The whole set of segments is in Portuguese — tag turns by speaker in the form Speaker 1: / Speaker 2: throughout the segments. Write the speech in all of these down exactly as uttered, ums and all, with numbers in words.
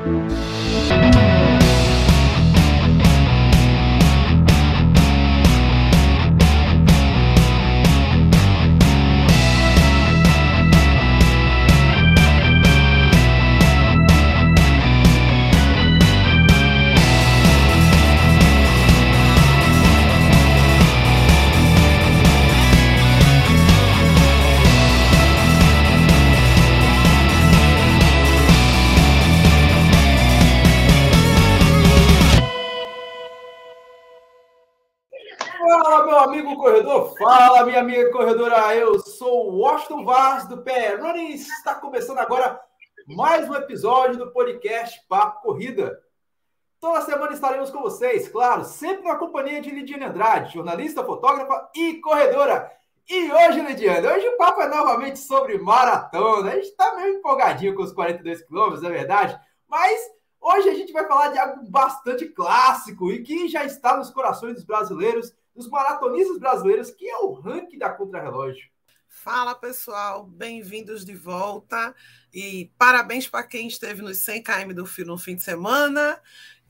Speaker 1: Fala, meu amigo corredor, fala, minha amiga corredora, eu sou o Washington Vaz do P E Running, está começando agora mais um episódio do podcast Papo Corrida. Toda semana estaremos com vocês, claro, sempre na companhia de Lidiane Andrade, jornalista, fotógrafa e corredora. E hoje, Lidiane, hoje o papo é novamente sobre maratona, a gente está meio empolgadinho com os quarenta e dois quilômetros, é verdade, mas hoje a gente vai falar de algo bastante clássico e que já está nos corações dos brasileiros, dos maratonistas brasileiros, que é o ranking da contrarrelógio.
Speaker 2: Fala, pessoal, bem-vindos de volta e parabéns para quem esteve nos cem quilômetros no fim de semana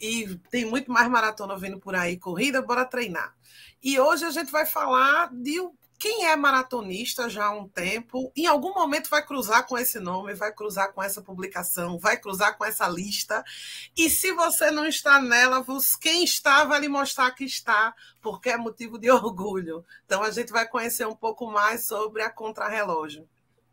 Speaker 2: e tem muito mais maratona vindo por aí, corrida, bora treinar. E hoje a gente vai falar de quem é maratonista já há um tempo, em algum momento vai cruzar com esse nome, vai cruzar com essa publicação, vai cruzar com essa lista. E se você não está nela, quem está vai lhe mostrar que está, porque é motivo de orgulho. Então a gente vai conhecer um pouco mais sobre a contrarrelógio.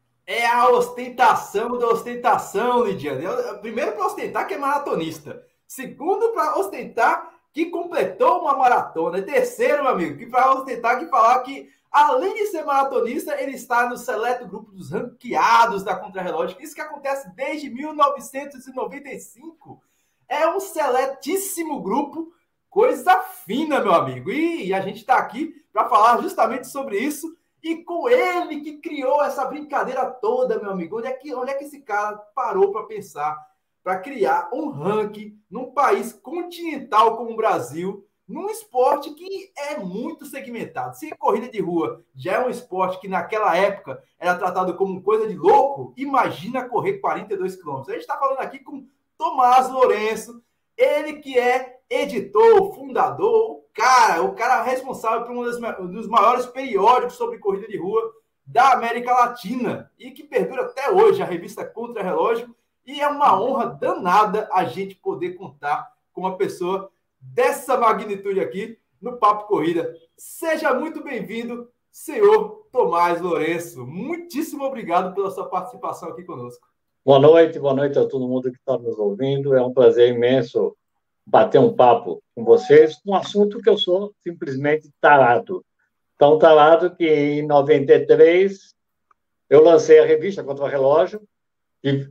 Speaker 1: É a ostentação da ostentação, Lidiane. Primeiro, para ostentar que é maratonista. Segundo, para ostentar que completou uma maratona. Terceiro, meu amigo, que para ostentar que falar que além de ser maratonista, ele está no seleto grupo dos ranqueados da contrarrelógio. Isso que acontece desde mil novecentos e noventa e cinco. É um seletíssimo grupo, coisa fina, meu amigo. E a gente está aqui para falar justamente sobre isso. E com ele que criou essa brincadeira toda, meu amigo. Onde é que, onde é que esse cara parou para pensar, para criar um ranking num país continental como o Brasil, num esporte que é muito segmentado. Se corrida de rua já é um esporte que naquela época era tratado como coisa de louco, imagina correr quarenta e dois quilômetros. A gente está falando aqui com Tomás Lourenço, ele que é editor, fundador, o cara, o cara responsável por um dos maiores periódicos sobre corrida de rua da América Latina e que perdura até hoje, a revista Contrarrelógio, e é uma honra danada a gente poder contar com uma pessoa dessa magnitude aqui no Papo Corrida. Seja muito bem-vindo, senhor Tomás Lourenço. Muitíssimo obrigado pela sua participação aqui conosco.
Speaker 3: Boa noite, boa noite a todo mundo que está nos ouvindo. É um prazer imenso bater um papo com vocês, um assunto que eu sou simplesmente tarado. Tão tarado que em noventa e três eu lancei a revista Contrarrelógio, e,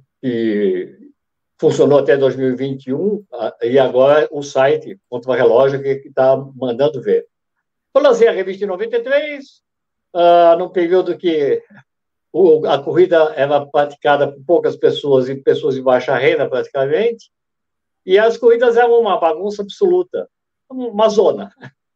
Speaker 3: e funcionou até dois mil e vinte e um, e agora o site Contrarrelógio que está mandando ver. Eu lancei a revista em noventa e três, uh, num período que o, a corrida era praticada por poucas pessoas e pessoas de baixa renda, praticamente, e as corridas eram uma bagunça absoluta, uma zona.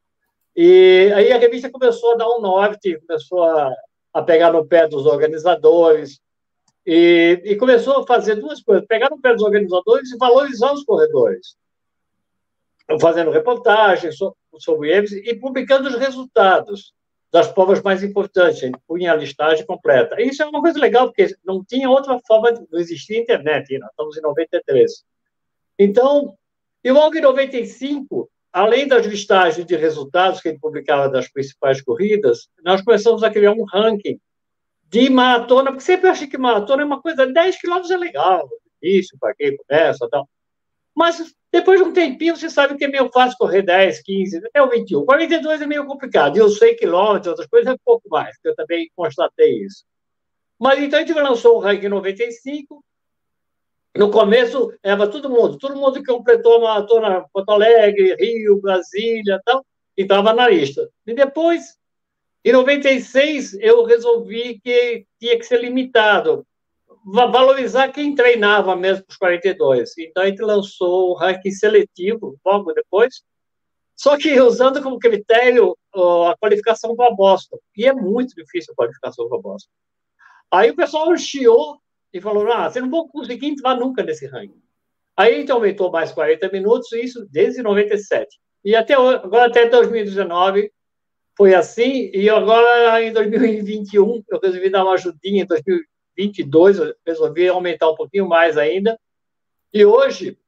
Speaker 3: E aí a revista começou a dar um norte, começou a, a pegar no pé dos organizadores, E, e começou a fazer duas coisas, pegar no pé dos organizadores e valorizar os corredores, fazendo reportagens sobre eles e publicando os resultados das provas mais importantes, a gente punha a listagem completa. E isso é uma coisa legal, porque não tinha outra forma, não existia internet, nós estamos em noventa e três. Então, e logo em noventa e cinco, além das listagens de resultados que a gente publicava das principais corridas, nós começamos a criar um ranking de maratona, porque sempre eu achei que maratona é uma coisa, dez quilômetros é legal, difícil para quem começa e tal. Mas depois de um tempinho, você sabe que é meio fácil correr dez, quinze, até o vinte e um. quarenta e dois é meio complicado, e os cem quilômetros, outras coisas, é um pouco mais, que eu também constatei isso. Mas então a gente lançou o ranking em noventa e cinco, no começo era todo mundo, todo mundo que completou a maratona Porto Alegre, Rio, Brasília e tal, e estava na lista. E depois, em noventa e seis, eu resolvi que tinha que ser limitado, valorizar quem treinava mesmo para os quarenta e dois. Então, a gente lançou o ranking seletivo, logo depois, só que usando como critério a qualificação para a Boston. E é muito difícil a qualificação para a Boston. Aí o pessoal chiou e falou, ah, você não vai conseguir entrar nunca nesse ranking. Aí a gente aumentou mais quarenta minutos, isso desde noventa e sete. E até agora, até dois mil e dezenove, foi assim. E agora, em dois mil e vinte e um, eu resolvi dar uma ajudinha. Em dois mil e vinte e dois, eu resolvi aumentar um pouquinho mais ainda. E hoje,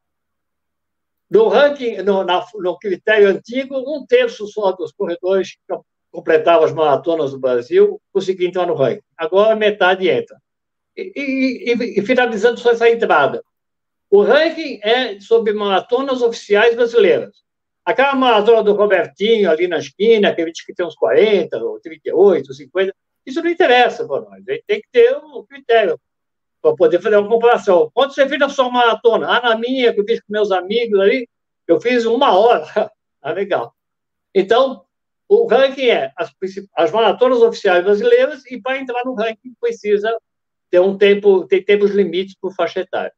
Speaker 3: no ranking, no, na, no critério antigo, um terço só dos corredores que completavam as maratonas do Brasil conseguiam entrar no ranking. Agora, metade entra. E, e, e finalizando só essa entrada. O ranking é sobre maratonas oficiais brasileiras. Aquela maratona do Robertinho ali na esquina, que diz que tem uns quarenta, ou trinta e oito, cinquenta, isso não interessa para nós. A gente tem que ter um critério para poder fazer uma comparação. Quando você fez a sua maratona? Ah, na minha, que eu fiz com meus amigos ali, eu fiz uma hora. Ah, legal. Então, o ranking é as, as maratonas oficiais brasileiras, e para entrar no ranking precisa ter um tempo, ter tempos limites por faixa etária.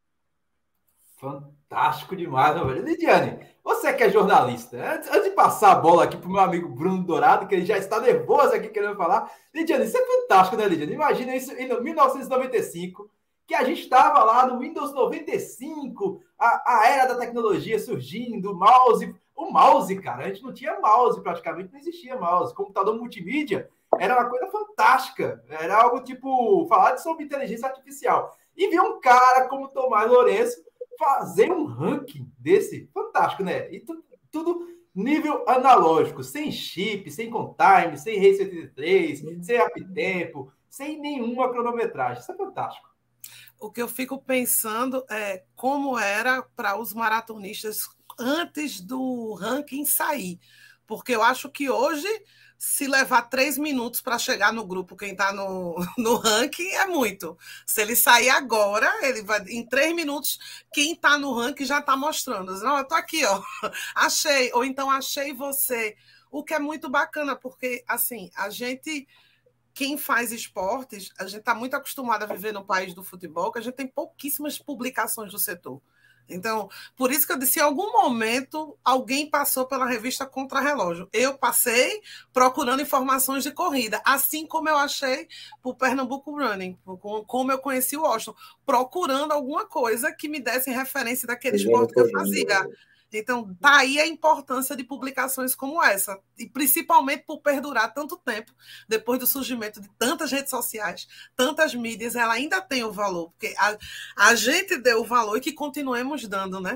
Speaker 1: Fantástico demais, meu velho. Lidiane, você que é jornalista, antes, antes de passar a bola aqui para o meu amigo Bruno Dourado, que ele já está nervoso aqui querendo falar. Lidiane, isso é fantástico, né, Lidiane? Imagina isso em mil novecentos e noventa e cinco, que a gente estava lá no Windows noventa e cinco, a, a era da tecnologia surgindo, o mouse. O mouse, cara, a gente não tinha mouse, praticamente não existia mouse. Computador multimídia era uma coisa fantástica. Era algo tipo, falar sobre inteligência artificial. E ver um cara como Tomás Lourenço fazer um ranking desse, fantástico, né? E tudo, tudo nível analógico, sem chip, sem contime, sem Race oitenta e três, sem uptempo, sem nenhuma cronometragem. Isso é fantástico.
Speaker 2: O que eu fico pensando é como era para os maratonistas antes do ranking sair. Porque eu acho que hoje, se levar três minutos para chegar no grupo, quem está no, no ranking, é muito. Se ele sair agora, ele vai em três minutos, quem está no ranking já está mostrando. Não, eu estou aqui, ó, achei, ou então achei você. O que é muito bacana, porque, assim, a gente, quem faz esportes, a gente está muito acostumado a viver no país do futebol, que a gente tem pouquíssimas publicações do setor. Então, por isso que eu disse, em algum momento, alguém passou pela revista Contra-Relógio. Eu passei procurando informações de corrida, assim como eu achei por Pernambuco Running, como eu conheci o Washington, procurando alguma coisa que me desse referência daquele esporte que eu fazia. Então, tá aí a importância de publicações como essa, e principalmente por perdurar tanto tempo, depois do surgimento de tantas redes sociais, tantas mídias, ela ainda tem o valor, porque a, a gente deu o valor e que continuemos dando, né?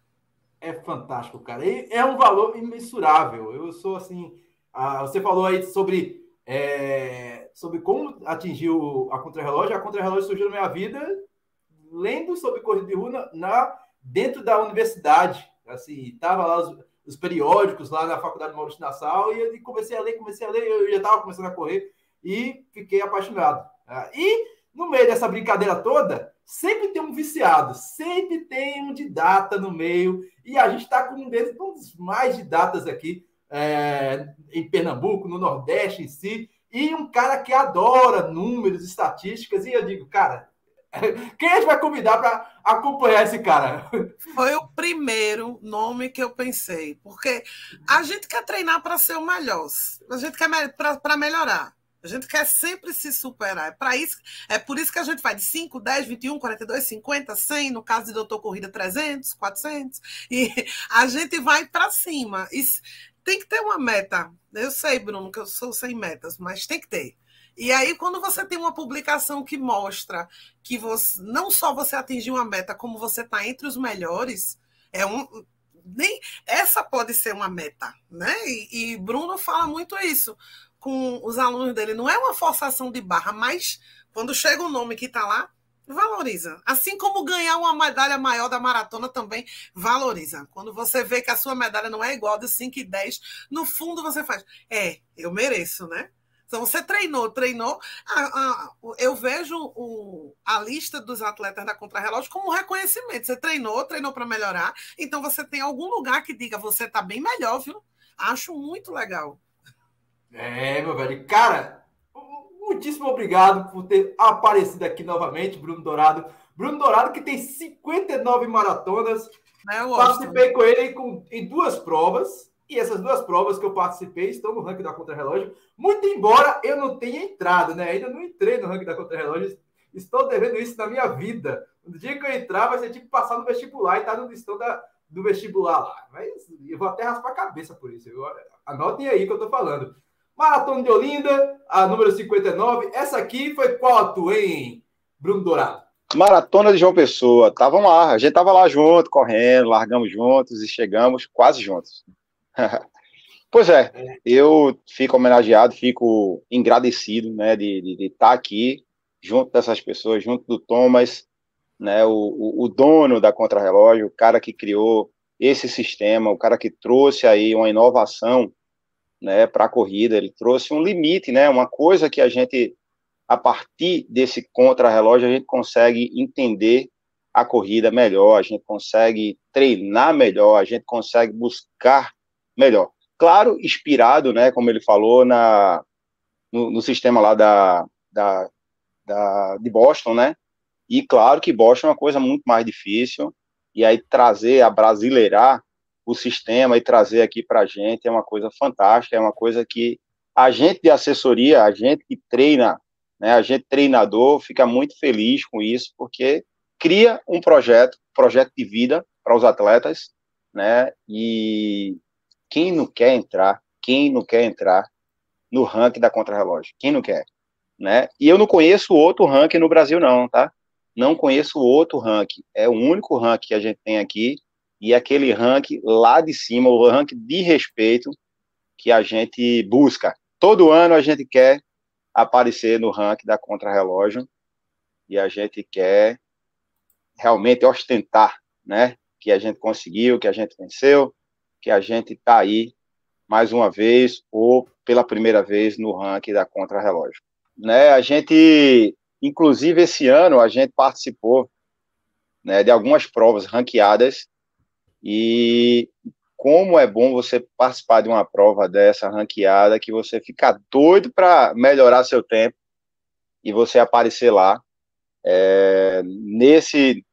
Speaker 1: É fantástico, cara. E é um valor imensurável. Eu sou assim... Ah, você falou aí sobre, é, sobre como atingiu a Contra-Relógio. A Contra-Relógio surgiu na minha vida lendo sobre corrida de rua na, dentro da universidade. Assim, tava lá os, os periódicos lá na Faculdade Maurício Nassau, e eu comecei a ler, comecei a ler, eu já estava começando a correr e fiquei apaixonado. E no meio dessa brincadeira toda, sempre tem um viciado, sempre tem um didata no meio, e a gente está com um desses, um dos mais didatas aqui é, em Pernambuco, no Nordeste em si, e um cara que adora números, estatísticas, e eu digo, cara, quem a gente vai convidar para acompanhar esse cara?
Speaker 2: Foi o primeiro nome que eu pensei, porque a gente quer treinar para ser o melhor, a gente quer para melhorar, a gente quer sempre se superar. É, pra isso, é por isso que a gente vai de cinco, dez, vinte e um, quarenta e dois, cinquenta, cem, no caso de Doutor Corrida, trezentos, quatrocentos, e a gente vai para cima. E tem que ter uma meta. Eu sei, Bruno, que eu sou sem metas, mas tem que ter. E aí, quando você tem uma publicação que mostra que você, não só você atingiu uma meta, como você está entre os melhores, é um, nem, essa pode ser uma meta, né? E, e Bruno fala muito isso com os alunos dele. Não é uma forçação de barra, mas quando chega o nome que está lá, valoriza. Assim como ganhar uma medalha maior da maratona também valoriza. Quando você vê que a sua medalha não é igual de cinco e dez, no fundo você faz, é, eu mereço, né? Então, você treinou, treinou. A, a, eu vejo o, a lista dos atletas da Contra-Relógio como um reconhecimento. Você treinou, treinou para melhorar. Então, você tem algum lugar que diga, você está bem melhor, viu? Acho muito legal.
Speaker 1: É, meu velho. Cara, muitíssimo obrigado por ter aparecido aqui novamente, Bruno Dourado. Bruno Dourado, que tem cinquenta e nove maratonas.
Speaker 2: É,
Speaker 1: Participei com ele com, em duas provas. E essas duas provas que eu participei estão no ranking da Contra-Relógio, muito embora eu não tenha entrado, né? Ainda não entrei no ranking da Contra-Relógio, Estou devendo isso na minha vida. No dia que eu entrar, vai ser tipo passar no vestibular e estar no listão da, do vestibular lá. Mas eu vou até raspar a cabeça por isso. Eu, anotem aí que eu tô falando. Maratona de Olinda, a número cinquenta e nove. Essa aqui foi qual tua, hein, Bruno Dourado?
Speaker 4: Maratona de João Pessoa. Estavam lá, a gente tava lá junto, correndo, largamos juntos e chegamos quase juntos. Pois é, eu fico homenageado, fico agradecido, né, de, de, de estar aqui junto dessas pessoas, junto do Thomas, né, o, o, o dono da Contrarrelógio, o cara que criou esse sistema, o cara que trouxe aí uma inovação, né, para a corrida. Ele trouxe um limite, né, uma coisa que a gente, a partir desse contrarrelógio, a gente consegue entender a corrida melhor, a gente consegue treinar melhor, a gente consegue buscar melhor. Claro, inspirado, né, como ele falou, na, no, no sistema lá da, da, da, de Boston, né, e claro que Boston é uma coisa muito mais difícil, e aí trazer, abrasileirar o sistema e trazer aqui para a gente é uma coisa fantástica, é uma coisa que a gente de assessoria, a gente que treina, né, a gente treinador, fica muito feliz com isso, porque cria um projeto, projeto de vida para os atletas, né, e quem não quer entrar, quem não quer entrar no ranking da Contrarrelógio? Quem não quer, né? E eu não conheço outro ranking no Brasil não, tá? Não conheço outro ranking, é o único ranking que a gente tem aqui, e aquele ranking lá de cima, o ranking de respeito que a gente busca. Todo ano a gente quer aparecer no ranking da Contrarrelógio, e a gente quer realmente ostentar, né? Que a gente conseguiu, que a gente venceu, que a gente está aí, mais uma vez, ou pela primeira vez, no ranking da Contrarrelógio. Né, a gente, inclusive, esse ano, a gente participou, né, de algumas provas ranqueadas, e como é bom você participar de uma prova dessa ranqueada, que você fica doido para melhorar seu tempo, e você aparecer lá, é, nesse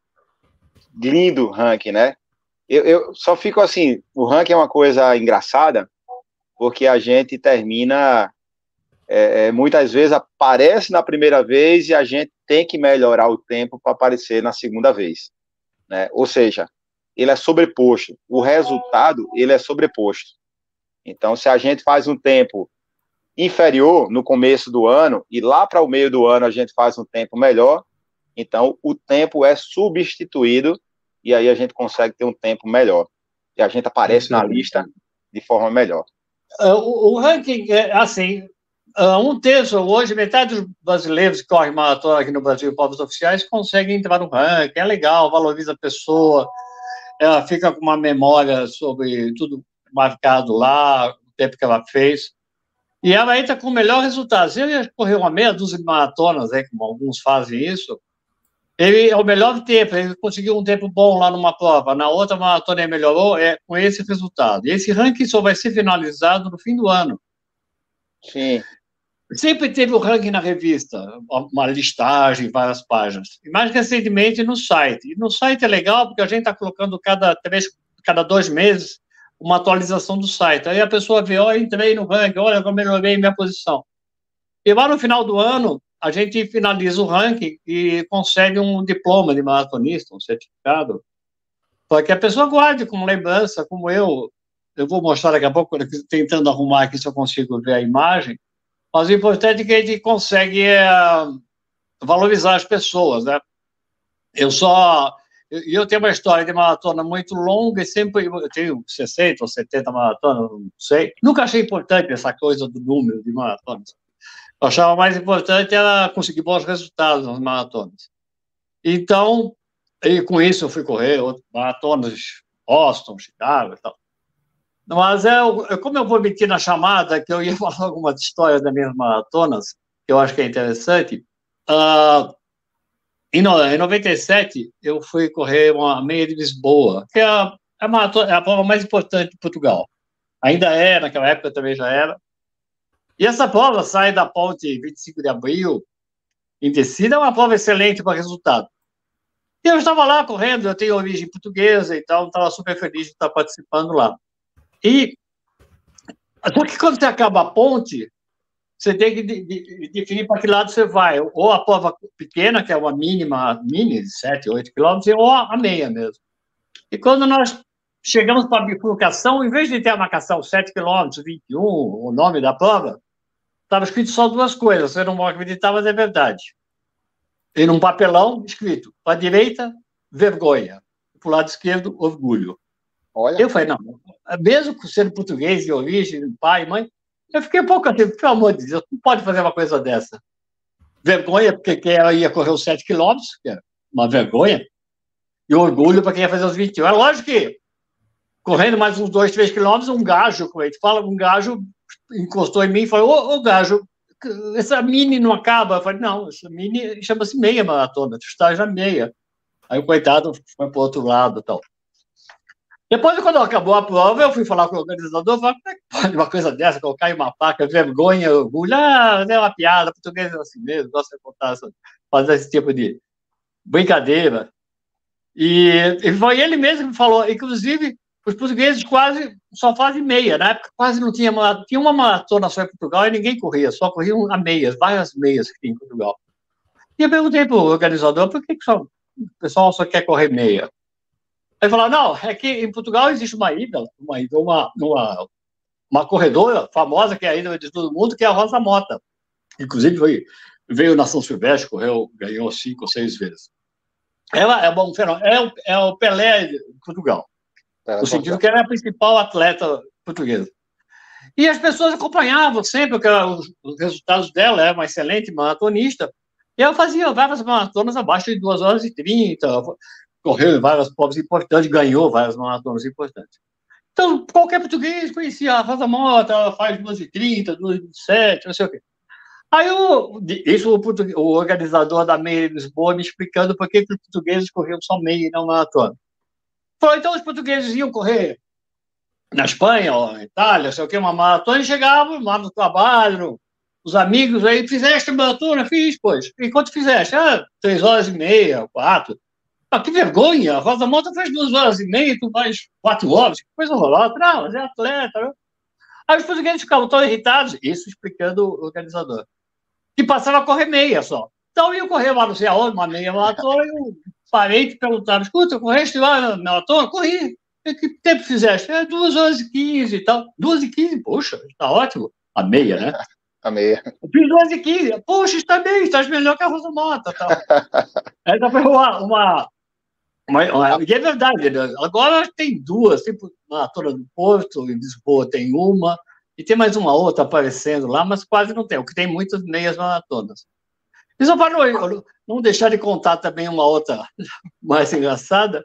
Speaker 4: lindo ranking, né? Eu, eu só fico assim, o ranking é uma coisa engraçada, porque a gente termina, é, é, muitas vezes aparece na primeira vez e a gente tem que melhorar o tempo para aparecer na segunda vez, né? Ou seja, ele é sobreposto, o resultado, ele é sobreposto. Então, se a gente faz um tempo inferior no começo do ano, e lá para o meio do ano a gente faz um tempo melhor, então o tempo é substituído, e aí a gente consegue ter um tempo melhor. E a gente aparece na lista de forma melhor.
Speaker 3: Uh, o, o ranking é assim, uh, um terço, hoje, metade dos brasileiros que correm maratona aqui no Brasil, povos oficiais, conseguem entrar no ranking, é legal, valoriza a pessoa, ela fica com uma memória sobre tudo marcado lá, o tempo que ela fez, e ela entra com o melhor resultado. Se ele correu uma meia dúzia de maratonas, aí, como alguns fazem isso, ele é o melhor tempo, ele conseguiu um tempo bom lá numa prova, na outra maratona ele melhorou, é com esse resultado. E esse ranking só vai ser finalizado no fim do ano.
Speaker 4: Sim.
Speaker 3: Sempre teve o ranking na revista, uma listagem, várias páginas. E mais recentemente no site. E no site é legal porque a gente está colocando cada três, cada dois meses uma atualização do site. Aí a pessoa vê, ó, oh, entrei no ranking, olha, eu melhorei minha posição. E lá no final do ano, a gente finaliza o ranking e consegue um diploma de maratonista, um certificado, para que a pessoa guarde como lembrança, como eu. Eu vou mostrar daqui a pouco, tentando arrumar aqui se eu consigo ver a imagem, mas o importante é que a gente consegue é, valorizar as pessoas, né? Eu só... E eu, eu tenho uma história de maratona muito longa e sempre... Eu tenho sessenta ou setenta maratonas, não sei. Nunca achei importante essa coisa do número de maratonas. Eu achava mais importante era conseguir bons resultados nas maratonas. Então, e com isso eu fui correr outras maratonas, Boston, Chicago e tal. Mas, é, como eu vou meter na chamada, que eu ia falar algumas histórias das minhas maratonas, que eu acho que é interessante, uh, em, em noventa e sete, eu fui correr uma meia de Lisboa, que é a, a, maratona, é a prova mais importante de Portugal. Ainda é, naquela época também já era. E essa prova sai da ponte vinte e cinco de abril, em descida, é uma prova excelente para resultado. E eu estava lá correndo, eu tenho origem portuguesa e tal, estava super feliz de estar participando lá. E só que quando você acaba a ponte, você tem que de, de, definir para que lado você vai. Ou a prova pequena, que é uma mínima, mini, de sete, oito quilômetros, ou a meia mesmo. E quando nós chegamos para a bifurcação, em vez de ter a marcação sete quilômetros, vinte e um, o nome da prova, estava escrito só duas coisas. Você não pode acreditar, mas é verdade. E num papelão, escrito, para a direita, vergonha. Para o lado esquerdo, orgulho.
Speaker 4: Olha.
Speaker 3: Eu falei, não, mesmo sendo português de origem, pai, mãe, eu fiquei um pouco assim, pelo amor de Deus, não pode fazer uma coisa dessa. Vergonha, porque quem ia correr os sete quilômetros, que é uma vergonha, e orgulho para quem ia fazer os vinte e um. É lógico que, correndo mais uns dois, três quilômetros, um gajo, como a gente fala, um gajo encostou em mim e falou, ô, ô gajo, essa mini não acaba? Eu falei, não, essa mini chama-se meia maratona, tu estás na meia. Aí o coitado foi para o outro lado e tal. Depois, quando acabou a prova, eu fui falar com o organizador, falei, como é que pode uma coisa dessa, colocar em uma placa, vergonha, orgulho, ah, é uma piada, português é assim mesmo, gosta de contar, fazer esse tipo de brincadeira. E, e foi ele mesmo que me falou, inclusive, os portugueses quase só fazem meia, na época quase não tinha, tinha uma maratona só em Portugal e ninguém corria, só corriam a meias, várias meias que tinha em Portugal. E eu perguntei para o organizador, por que, que só, o pessoal só quer correr meia? Aí falou, não, é que em Portugal existe uma ídola, uma, uma, uma, uma corredora famosa, que é a ídola de todo mundo, que é a Rosa Mota. Inclusive, veio, veio na São Silvestre, correu, ganhou cinco ou seis vezes. Ela é, bom, é, o, é o Pelé de Portugal, é, no sentido que ela é a principal atleta portuguesa. E as pessoas acompanhavam sempre, porque os, os resultados dela, é uma excelente maratonista, e ela fazia várias maratonas abaixo de duas horas e trinta, correu em várias provas importantes, ganhou várias maratonas importantes. Então, qualquer português conhecia a Rosa Mota, ela faz duas e trinta, duas e vinte e sete, não sei o quê. Aí, o, isso o, o organizador da meia de Lisboa me explicando por que os portugueses corriam só meia e não maratona. Falou, então os portugueses iam correr na Espanha, ou na Itália, não sei o quê, uma maratona, e chegavam lá no trabalho, os amigos aí, fizeste maratona? Fiz, pois. E quanto fizeste? Ah, três horas e meia, quatro. Ah, que vergonha, a Rosa Mota faz duas horas e meia, tu faz quatro horas, que coisa horrorosa. Não, mas é atleta. Né? Aí os portugueses ficavam tão irritados, isso explicando o organizador, que passava a correr meia só. Então eu corria lá, não sei aonde, uma meia maratona, e eu parei e perguntaram, escuta, correste lá na maratona? Corri. E que tempo fizeste? É duas horas e quinze e tal. Duas e quinze, poxa, está ótimo. A meia, né?
Speaker 4: A meia.
Speaker 3: Eu fiz duas e quinze. Poxa, está bem, estás melhor que a Rosa Mota. Tal. Aí foi uma... uma Mas, e é verdade, né? Agora tem duas, tem maratona do Porto, em Lisboa tem uma, e tem mais uma outra aparecendo lá, mas quase não tem, o que tem muitas meias maratonas. E só para não, não deixar de contar também uma outra mais engraçada,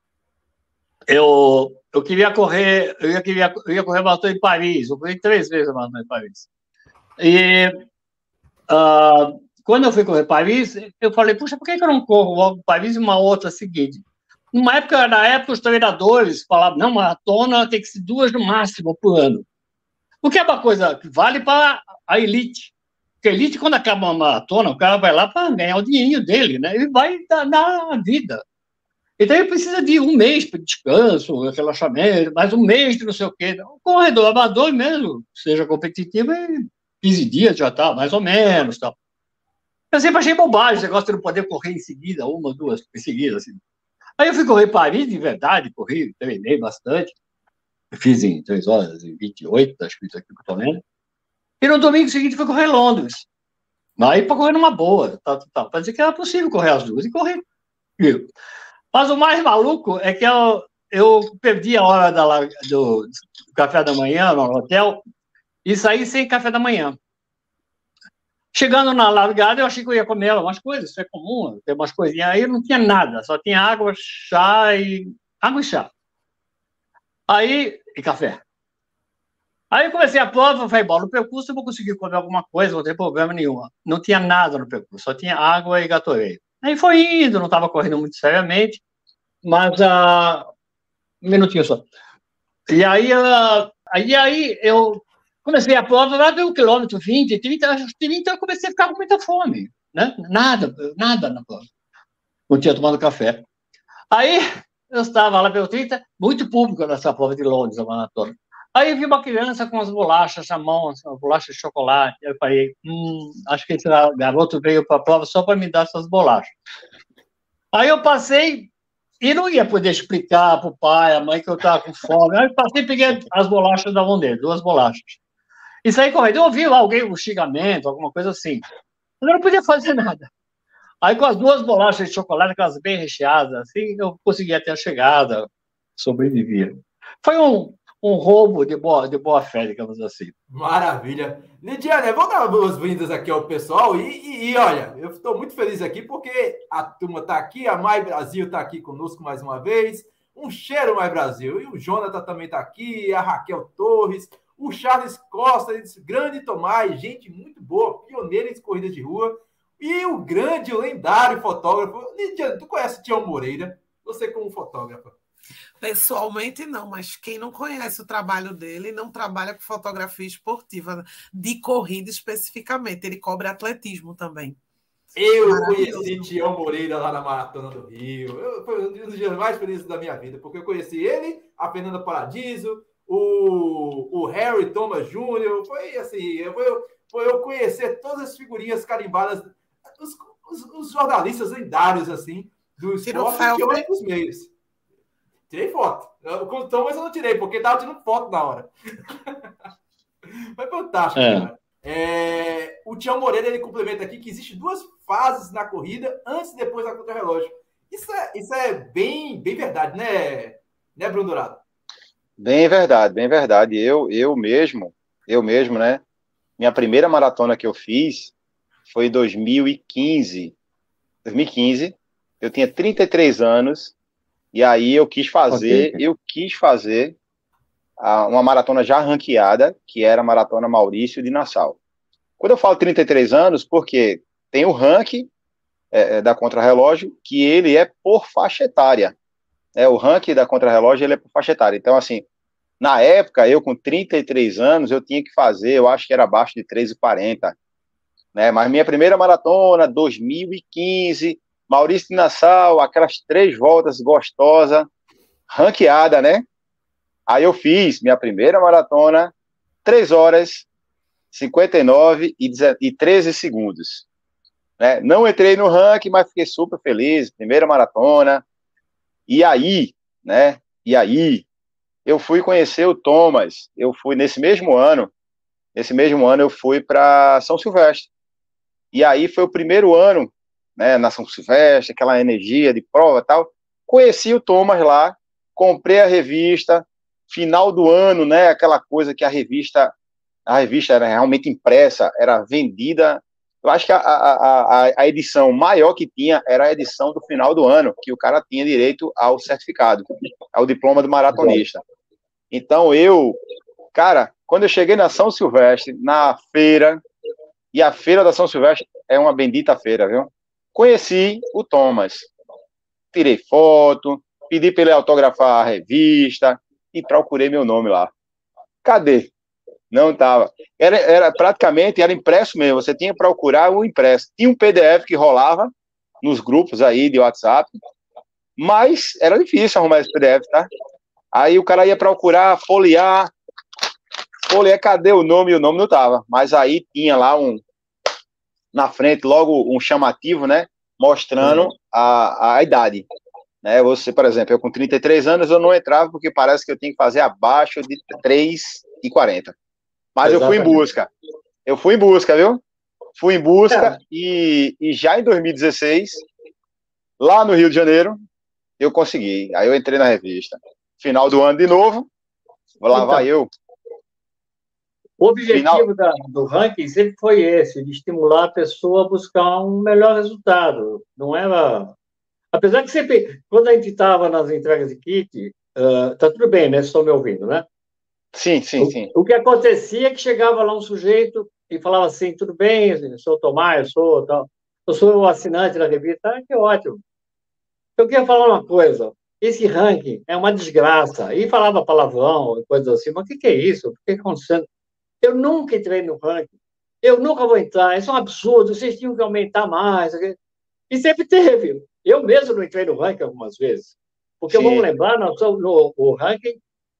Speaker 3: eu, eu queria correr, eu ia, queria, eu ia correr a maratona em Paris, eu corri três vezes a maratona em Paris. E uh, quando eu fui correr Paris, eu falei, puxa, por que eu não corro logo Paris e uma outra seguinte? Numa época, na época, os treinadores falavam, não, maratona tem que ser duas no máximo por ano. O que é uma coisa que vale para a elite. Porque a elite, quando acaba uma maratona, o cara vai lá para ganhar o dinheirinho dele, né? Ele vai dar na vida. Então, ele precisa de um mês para descanso, relaxamento, mais um mês de não sei o quê. O corredor amador mesmo, seja competitivo, quinze dias já está, mais ou menos. Tá. Eu sempre achei bobagem esse negócio de não poder correr em seguida, uma, duas, em seguida, assim. Aí eu fui correr Paris, de verdade, corri, treinei bastante. Fiz em três horas e vinte e oito, está escrito aqui que eu estou lendo. E no domingo seguinte fui correr Londres. Aí para correr numa boa, tal, tal. Para dizer que era possível correr as duas, e corri. Mas o mais maluco é que eu, eu perdi a hora da, do, do café da manhã no hotel e saí sem café da manhã. Chegando na largada, eu achei que eu ia comer umas coisas, isso é comum, tem umas coisinhas. Aí não tinha nada, só tinha água, chá e... Água e chá. Aí... E café. Aí eu comecei a prova, falei, bom, no percurso eu vou conseguir comer alguma coisa, não tem problema nenhum. Não tinha nada no percurso, só tinha água e Gatorade. Aí foi indo, não estava correndo muito seriamente, mas... Uh... Um minutinho só. E aí, uh... aí, aí eu... Comecei a prova lá do quilômetro vinte, trinta, trinta, eu comecei a ficar com muita fome, né? Nada, nada na prova. Não tinha tomado café. Aí, eu estava lá pelo trinta, muito público nessa prova de Londres, a maratona. Aí eu vi uma criança com as bolachas na mão, assim, uma bolacha de chocolate. Eu falei, hum, acho que esse garoto veio para a prova só para me dar essas bolachas. Aí eu passei e não ia poder explicar para o pai, a mãe, que eu estava com fome. Aí eu passei e peguei as bolachas da mão dele, duas bolachas. E saí correndo. Eu ouvi alguém, um xingamento, alguma coisa assim. Eu não podia fazer nada. Aí com as duas bolachas de chocolate, aquelas bem recheadas, assim, eu consegui até a chegada, sobreviver. Foi um... um roubo de boa, de boa fé, digamos assim.
Speaker 1: Maravilha. Lidiane, vou dar boas-vindas aqui ao pessoal e, e, e olha, eu estou muito feliz aqui porque a turma está aqui, a Mai Brasil está aqui conosco mais uma vez, um cheiro Mai Brasil, e o Jonathan também está aqui, a Raquel Torres, o Charles Costa, esse grande Tomás, gente muito boa, pioneira em corridas de rua, e o grande, o lendário fotógrafo. Lidiane, tu conhece o Tião Moreira? Você como fotógrafa.
Speaker 2: Pessoalmente, não, mas quem não conhece o trabalho dele não trabalha com fotografia esportiva, de corrida especificamente. Ele cobre atletismo também.
Speaker 1: Eu conheci Tião Moreira lá na Maratona do Rio. Eu, foi um dos dias mais felizes da minha vida, porque eu conheci ele, a Fernanda Paradiso, o, o Harry Thomas Júnior Foi assim, foi eu, foi eu conhecer todas as figurinhas carimbadas, os, os, os jornalistas lendários, assim, do esporte e outros meios. Tirei foto. Com o Thomas eu não tirei, porque estava tirando foto na hora. Foi fantástico, é. cara. É, o Tião Moreira, ele complementa aqui que existe duas fases na corrida, antes e depois da contra-relógio. Isso é, isso é bem, bem verdade, né, né, Bruno Dourado?
Speaker 4: Bem verdade, bem verdade. Eu, eu mesmo, eu mesmo, né? Minha primeira maratona que eu fiz foi em dois mil e quinze. dois mil e quinze. Eu tinha trinta e três anos. E aí eu quis fazer, okay. eu quis fazer a, uma maratona já ranqueada, que era a Maratona Maurício de Nassau. Quando eu falo trinta e três anos, porque tem o ranking é, da contrarrelógio, que ele é por faixa etária. É, o ranking da contrarrelógio, ele é por faixa etária. Então, assim, na época, eu com trinta e três anos, eu tinha que fazer, eu acho que era abaixo de três e quarenta. Né? Mas minha primeira maratona, dois mil e quinze... Maurício de Nassau, aquelas três voltas gostosas, ranqueada, né? Aí eu fiz minha primeira maratona, três horas, cinquenta e nove e treze segundos. Né? Não entrei no ranking, mas fiquei super feliz, primeira maratona. E aí, né? E aí, eu fui conhecer o Thomas, eu fui nesse mesmo ano, nesse mesmo ano eu fui para São Silvestre. E aí foi o primeiro ano, né, na São Silvestre, aquela energia de prova e tal, conheci o Thomas lá, comprei a revista, final do ano, né, aquela coisa que a revista, a revista era realmente impressa, era vendida, eu acho que a, a, a, a edição maior que tinha era a edição do final do ano, que o cara tinha direito ao certificado, ao diploma do maratonista. Então eu, cara, quando eu cheguei na São Silvestre, na feira, e a feira da São Silvestre é uma bendita feira, viu? Conheci o Thomas, tirei foto, pedi para ele autografar a revista e procurei meu nome lá. Cadê? Não estava. Era, era praticamente, era impresso mesmo, você tinha que procurar o impresso. Tinha um P D F que rolava nos grupos aí de WhatsApp, mas era difícil arrumar esse P D F, tá? Aí o cara ia procurar, folhear, folhear, cadê o nome? E o nome não estava. Mas aí tinha lá um, na frente, logo um chamativo, né, mostrando a, a idade, né, você, por exemplo, eu com trinta e três anos, eu não entrava porque parece que eu tinha que fazer abaixo de três e quarenta, mas exatamente. eu fui em busca, eu fui em busca, viu, fui em busca, é. e, e já em dois mil e dezesseis, lá no Rio de Janeiro, eu consegui, aí eu entrei na revista, final do ano de novo, lá então. vai eu.
Speaker 3: O objetivo da, do ranking sempre foi esse, de estimular a pessoa a buscar um melhor resultado. Não era... Apesar que sempre, quando a gente estava nas entregas de kit, uh, tá tudo bem, né? Vocês estão me ouvindo, né?
Speaker 4: Sim, sim,
Speaker 3: o,
Speaker 4: sim.
Speaker 3: O que acontecia é que chegava lá um sujeito e falava assim, tudo bem, eu sou o Tomás, eu sou, tal, eu sou o assinante da revista, ah, que ótimo. Eu queria falar uma coisa, esse ranking é uma desgraça. E falava palavrão, coisas assim, mas o que, que é isso? O que está acontecendo? Eu nunca entrei no ranking. Eu nunca vou entrar. Isso é um absurdo. Vocês tinham que aumentar mais. E sempre teve. Eu mesmo não entrei no ranking algumas vezes. Porque, Sim. vamos lembrar, nós somos no, o ranking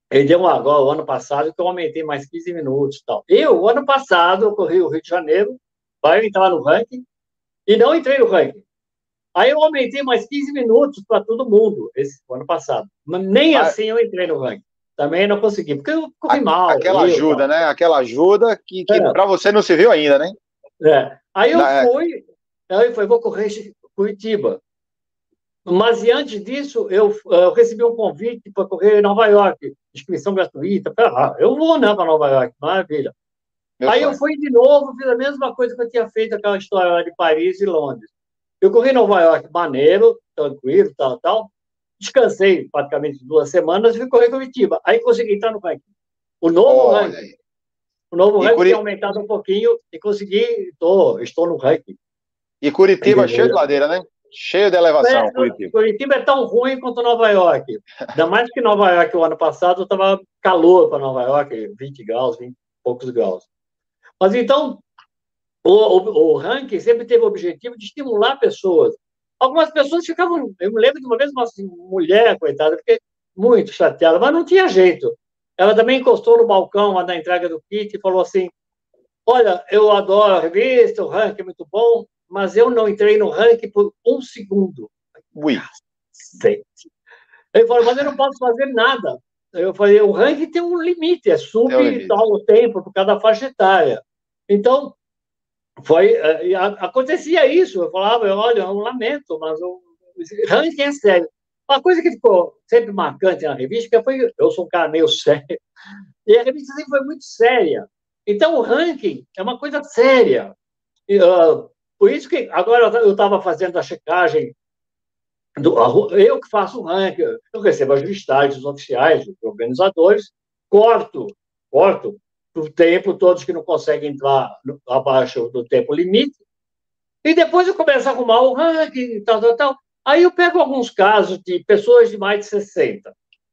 Speaker 3: Ele deu um agora, o ano passado, que eu aumentei mais quinze minutos e tal. Eu, o ano passado, eu corri o Rio de Janeiro, vai entrar no ranking, e não entrei no ranking. Aí eu aumentei mais quinze minutos para todo mundo, esse ano passado. Mas nem ah, assim eu entrei no ranking. Também não consegui, porque eu corri
Speaker 4: a,
Speaker 3: mal.
Speaker 4: Aquela eu, ajuda, tal. né? Aquela ajuda que, que é. para você não se viu ainda, né?
Speaker 3: É. Aí eu Na, fui, é. aí eu falei, vou correr Curitiba. Mas, e antes disso, eu, eu recebi um convite para correr em Nova York, inscrição gratuita. Ah, eu vou, né, para Nova York, maravilha. Meu Aí sonho. eu fui de novo, fiz a mesma coisa que eu tinha feito, aquela história lá de Paris e Londres. Eu corri em Nova York, maneiro, tranquilo, tal, tal. Descansei praticamente duas semanas e fui correr Curitiba. Aí consegui entrar no ranking. O novo oh, ranking. Aí. O novo e ranking Curi... tinha aumentado um pouquinho e consegui, tô, estou no ranking.
Speaker 4: E Curitiba cheio de ladeira, né? Cheio de elevação, é, Curitiba.
Speaker 3: Curitiba é tão ruim quanto Nova York. Ainda mais que Nova York, o ano passado, estava calor para Nova York, vinte graus, vinte e poucos graus. Mas então, o, o, o ranking sempre teve o objetivo de estimular pessoas. Algumas pessoas ficavam... Eu me lembro de uma vez uma assim, mulher, coitada, fiquei muito chateada, mas não tinha jeito. Ela também encostou no balcão lá na entrega do kit e falou assim, olha, eu adoro a revista, o ranking é muito bom, mas eu não entrei no ranking por um segundo.
Speaker 4: Ui.
Speaker 3: Ele falou, mas eu não posso fazer nada. Eu falei, o ranking tem um limite, é sub e tal o tempo por cada faixa etária. Então, foi, acontecia isso. Eu falava, olha, eu lamento, mas o ranking é sério. Uma coisa que ficou sempre marcante na revista, que foi, eu sou um cara meio sério, e a revista sempre foi muito séria. Então, o ranking é uma coisa séria. E, uh, por isso que agora eu estava fazendo a checagem, do, eu que faço o ranking, eu recebo as listagens oficiais dos organizadores, corto, corto o tempo, todos que não conseguem entrar abaixo do tempo limite, e depois eu começo a arrumar o ranking, tal, tal, tal. Aí eu pego alguns casos de pessoas de mais de sessenta,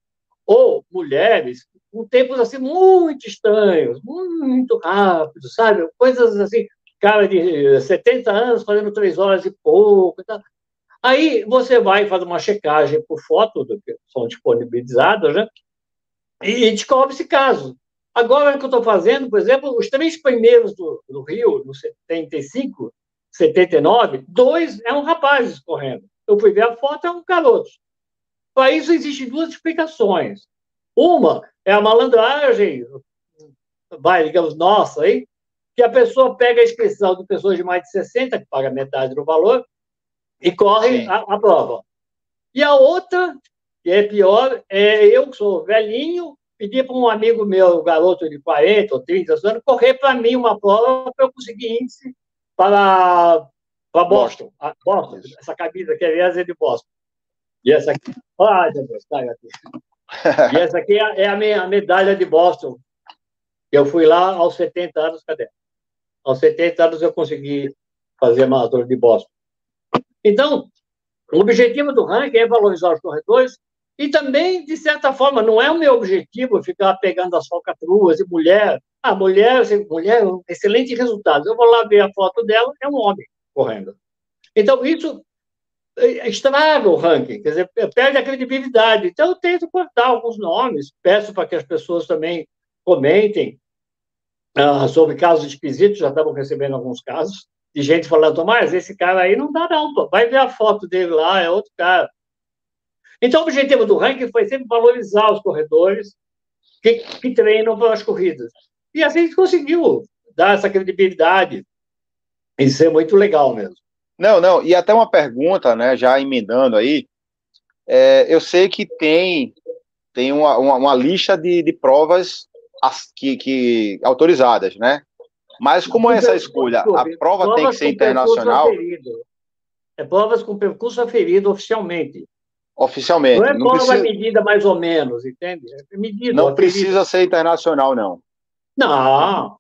Speaker 3: ou mulheres com tempos assim muito estranhos, muito rápidos, sabe? Coisas assim, cara de setenta anos fazendo três horas e pouco. Tá? Aí você vai fazer uma checagem por foto, do que são disponibilizadas, né? E descobre esse caso. Agora, o que eu estou fazendo, por exemplo, os três primeiros do, do Rio, no setenta e cinco, setenta e nove, dois eram rapazes correndo. Eu fui ver a foto, é um garoto. Para isso, existem duas explicações. Uma é a malandragem, vai, digamos, nossa, aí, que a pessoa pega a inscrição de pessoas de mais de sessenta, que paga metade do valor, e corre a, a prova. E a outra, que é pior, é eu, que sou velhinho, pedir para um amigo meu, garoto de quarenta ou trinta anos, correr para mim uma prova para eu conseguir índice para, para Boston. A, Boston, essa camisa que, aliás, é de Boston. E essa aqui... Ai, meu Deus, tá aqui. E essa aqui é, é a minha a medalha de Boston. Eu fui lá aos setenta anos, cadê? Aos setenta anos eu consegui fazer a maratona de Boston. Então, o objetivo do ranking é valorizar os corredores e também, de certa forma, não é o meu objetivo ficar pegando as falcatruas e mulher. Ah, mulher, mulher, excelente resultado. Eu vou lá ver a foto dela, é um homem correndo. Então, isso estraga o ranking, quer dizer, perde a credibilidade. Então, eu tento cortar alguns nomes, peço para que as pessoas também comentem ah, sobre casos esquisitos, já estamos recebendo alguns casos, de gente falando, Tomás, esse cara aí não dá não, pô. Vai ver a foto dele lá, é outro cara. Então, o objetivo do ranking foi sempre valorizar os corredores que, que treinam para as corridas. E assim a gente conseguiu dar essa credibilidade e ser muito legal mesmo.
Speaker 4: Não, não, e até uma pergunta, né, já emendando aí, é, eu sei que tem, tem uma, uma, uma lista de, de provas as, que, que, autorizadas, né? Mas como é essa escolha? A prova tem que ser internacional?
Speaker 3: É provas com percurso aferido oficialmente.
Speaker 4: Oficialmente.
Speaker 3: Não é
Speaker 4: não
Speaker 3: prova
Speaker 4: precisa...
Speaker 3: medida mais ou menos, entende? É medida,
Speaker 4: não precisa ser internacional, não.
Speaker 3: Não.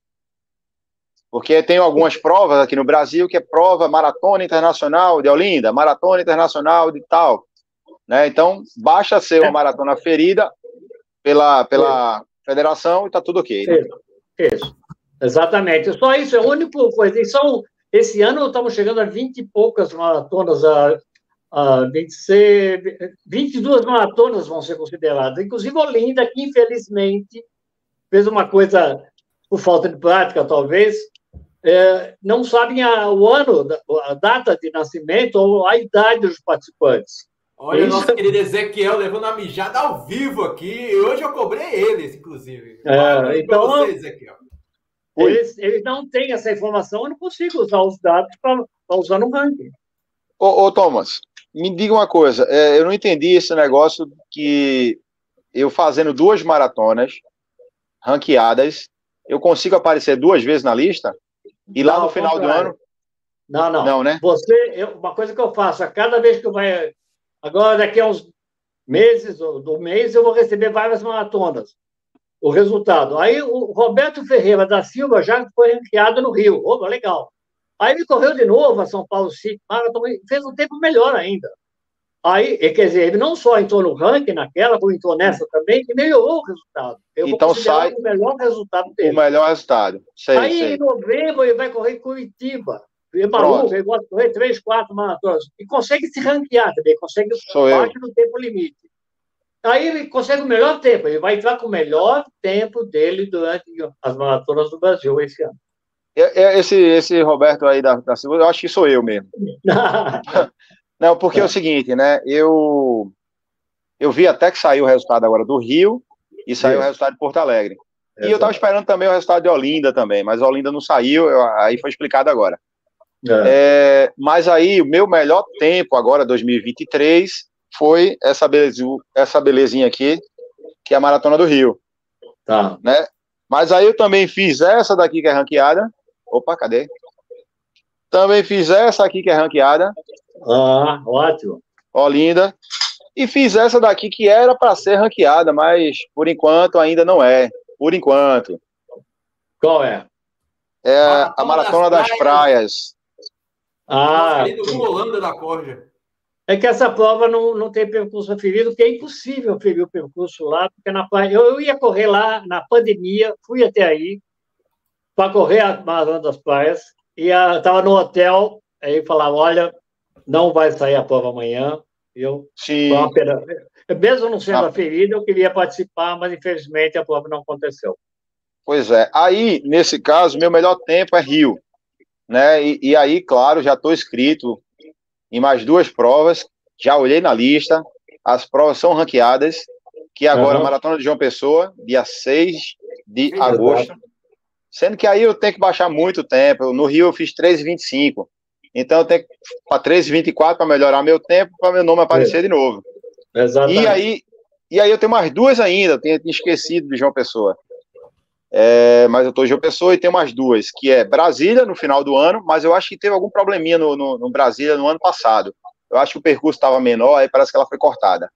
Speaker 4: Porque tem algumas provas aqui no Brasil que é prova maratona internacional de Olinda, maratona internacional de tal. Né? Então, basta ser uma maratona aferida pela, pela federação e está tudo ok. Né?
Speaker 3: Isso, isso. Exatamente. Só isso é a única coisa. E são, esse ano estamos chegando a vinte e poucas maratonas a, uh, vinte e seis, vinte e duas maratonas vão ser consideradas, inclusive Olinda, que infelizmente fez uma coisa, por falta de prática, talvez, é, não sabem a, o ano, a data de nascimento ou a idade dos participantes.
Speaker 1: Olha, o nosso querido Ezequiel levando a mijada ao vivo aqui, e hoje eu cobrei eles, inclusive.
Speaker 3: É, então,
Speaker 1: você, Ezequiel.
Speaker 3: Eles, eles não têm essa informação, eu não consigo usar os dados para usar no ranking.
Speaker 4: Ô, ô, Thomas, me diga uma coisa, é, eu não entendi esse negócio que eu fazendo duas maratonas ranqueadas, eu consigo aparecer duas vezes na lista? E lá
Speaker 3: não,
Speaker 4: no final do ano...
Speaker 3: Não, não.
Speaker 4: Não, né?
Speaker 3: Você, eu, uma coisa que eu faço, a cada vez que eu vai... Agora, daqui a uns meses, ou do mês, eu vou receber várias maratonas. O resultado. Aí o Roberto Ferreira da Silva já foi ranqueado no Rio. Opa, legal. Aí ele correu de novo a São Paulo City Marathon e fez um tempo melhor ainda. Aí, quer dizer, ele não só entrou no ranking naquela, como entrou nessa também, e melhorou o resultado. Eu
Speaker 4: então
Speaker 3: vou
Speaker 4: sai
Speaker 3: o melhor resultado dele.
Speaker 4: O melhor resultado. Sei,
Speaker 3: Aí,
Speaker 4: sei.
Speaker 3: em novembro, ele vai correr em Curitiba. Ele é maluco, ele gosta de correr três, quatro maratonas. E consegue se ranquear também, consegue parte do tempo limite. Aí ele consegue o melhor tempo, ele vai entrar com o melhor tempo dele durante as maratonas do Brasil esse ano.
Speaker 4: Esse, esse Roberto aí da, da Silva, eu acho que sou eu mesmo. Não, porque é. é o seguinte, né? Eu, eu vi até que saiu o resultado agora do Rio e saiu é. o resultado de Porto Alegre. É, e eu estava esperando também o resultado de Olinda também, mas Olinda não saiu, eu, aí foi explicado agora. É. É, mas aí, o meu melhor tempo agora, dois mil e vinte e três, foi essa, belezu, essa belezinha aqui, que é a Maratona do Rio.
Speaker 3: Tá.
Speaker 4: Né? Mas aí eu também fiz essa daqui que é ranqueada. Opa, cadê? Também fiz essa aqui que é ranqueada.
Speaker 3: Ah, ótimo.
Speaker 4: Olinda. E fiz essa daqui que era para ser ranqueada, mas por enquanto ainda não é. Por enquanto.
Speaker 3: Qual é?
Speaker 4: É a, a Maratona das, das Praias.
Speaker 3: Ah,
Speaker 1: do Holanda da Corja.
Speaker 3: É que essa prova não, não tem percurso aferido, que é impossível aferir o percurso lá, porque na praia, eu, eu ia correr lá na pandemia, fui até aí para correr a Maratona das Praias, e estava no hotel, aí falava, olha, não vai sair a prova amanhã. Eu,
Speaker 4: Sim.
Speaker 3: Uma pena. Mesmo não sendo ah. aferida, eu queria participar, mas infelizmente a prova não aconteceu.
Speaker 4: Pois é. Aí, nesse caso, meu melhor tempo é Rio. Né? E, e aí, claro, já estou inscrito em mais duas provas, já olhei na lista, as provas são ranqueadas, que agora uhum. a Maratona de João Pessoa, dia seis de Sim, agosto, exato. Sendo que aí eu tenho que baixar muito tempo, no Rio eu fiz três e vinte e cinco, então eu tenho que para três e vinte e quatro para melhorar meu tempo, para meu nome aparecer é. de novo.
Speaker 3: Exatamente.
Speaker 4: E aí, e aí eu tenho mais duas ainda, eu tinha esquecido de João Pessoa. É, mas eu estou em João Pessoa e tem umas duas, que é Brasília no final do ano, mas eu acho que teve algum probleminha no, no, no Brasília no ano passado. Eu acho que o percurso estava menor, aí parece que ela foi cortada.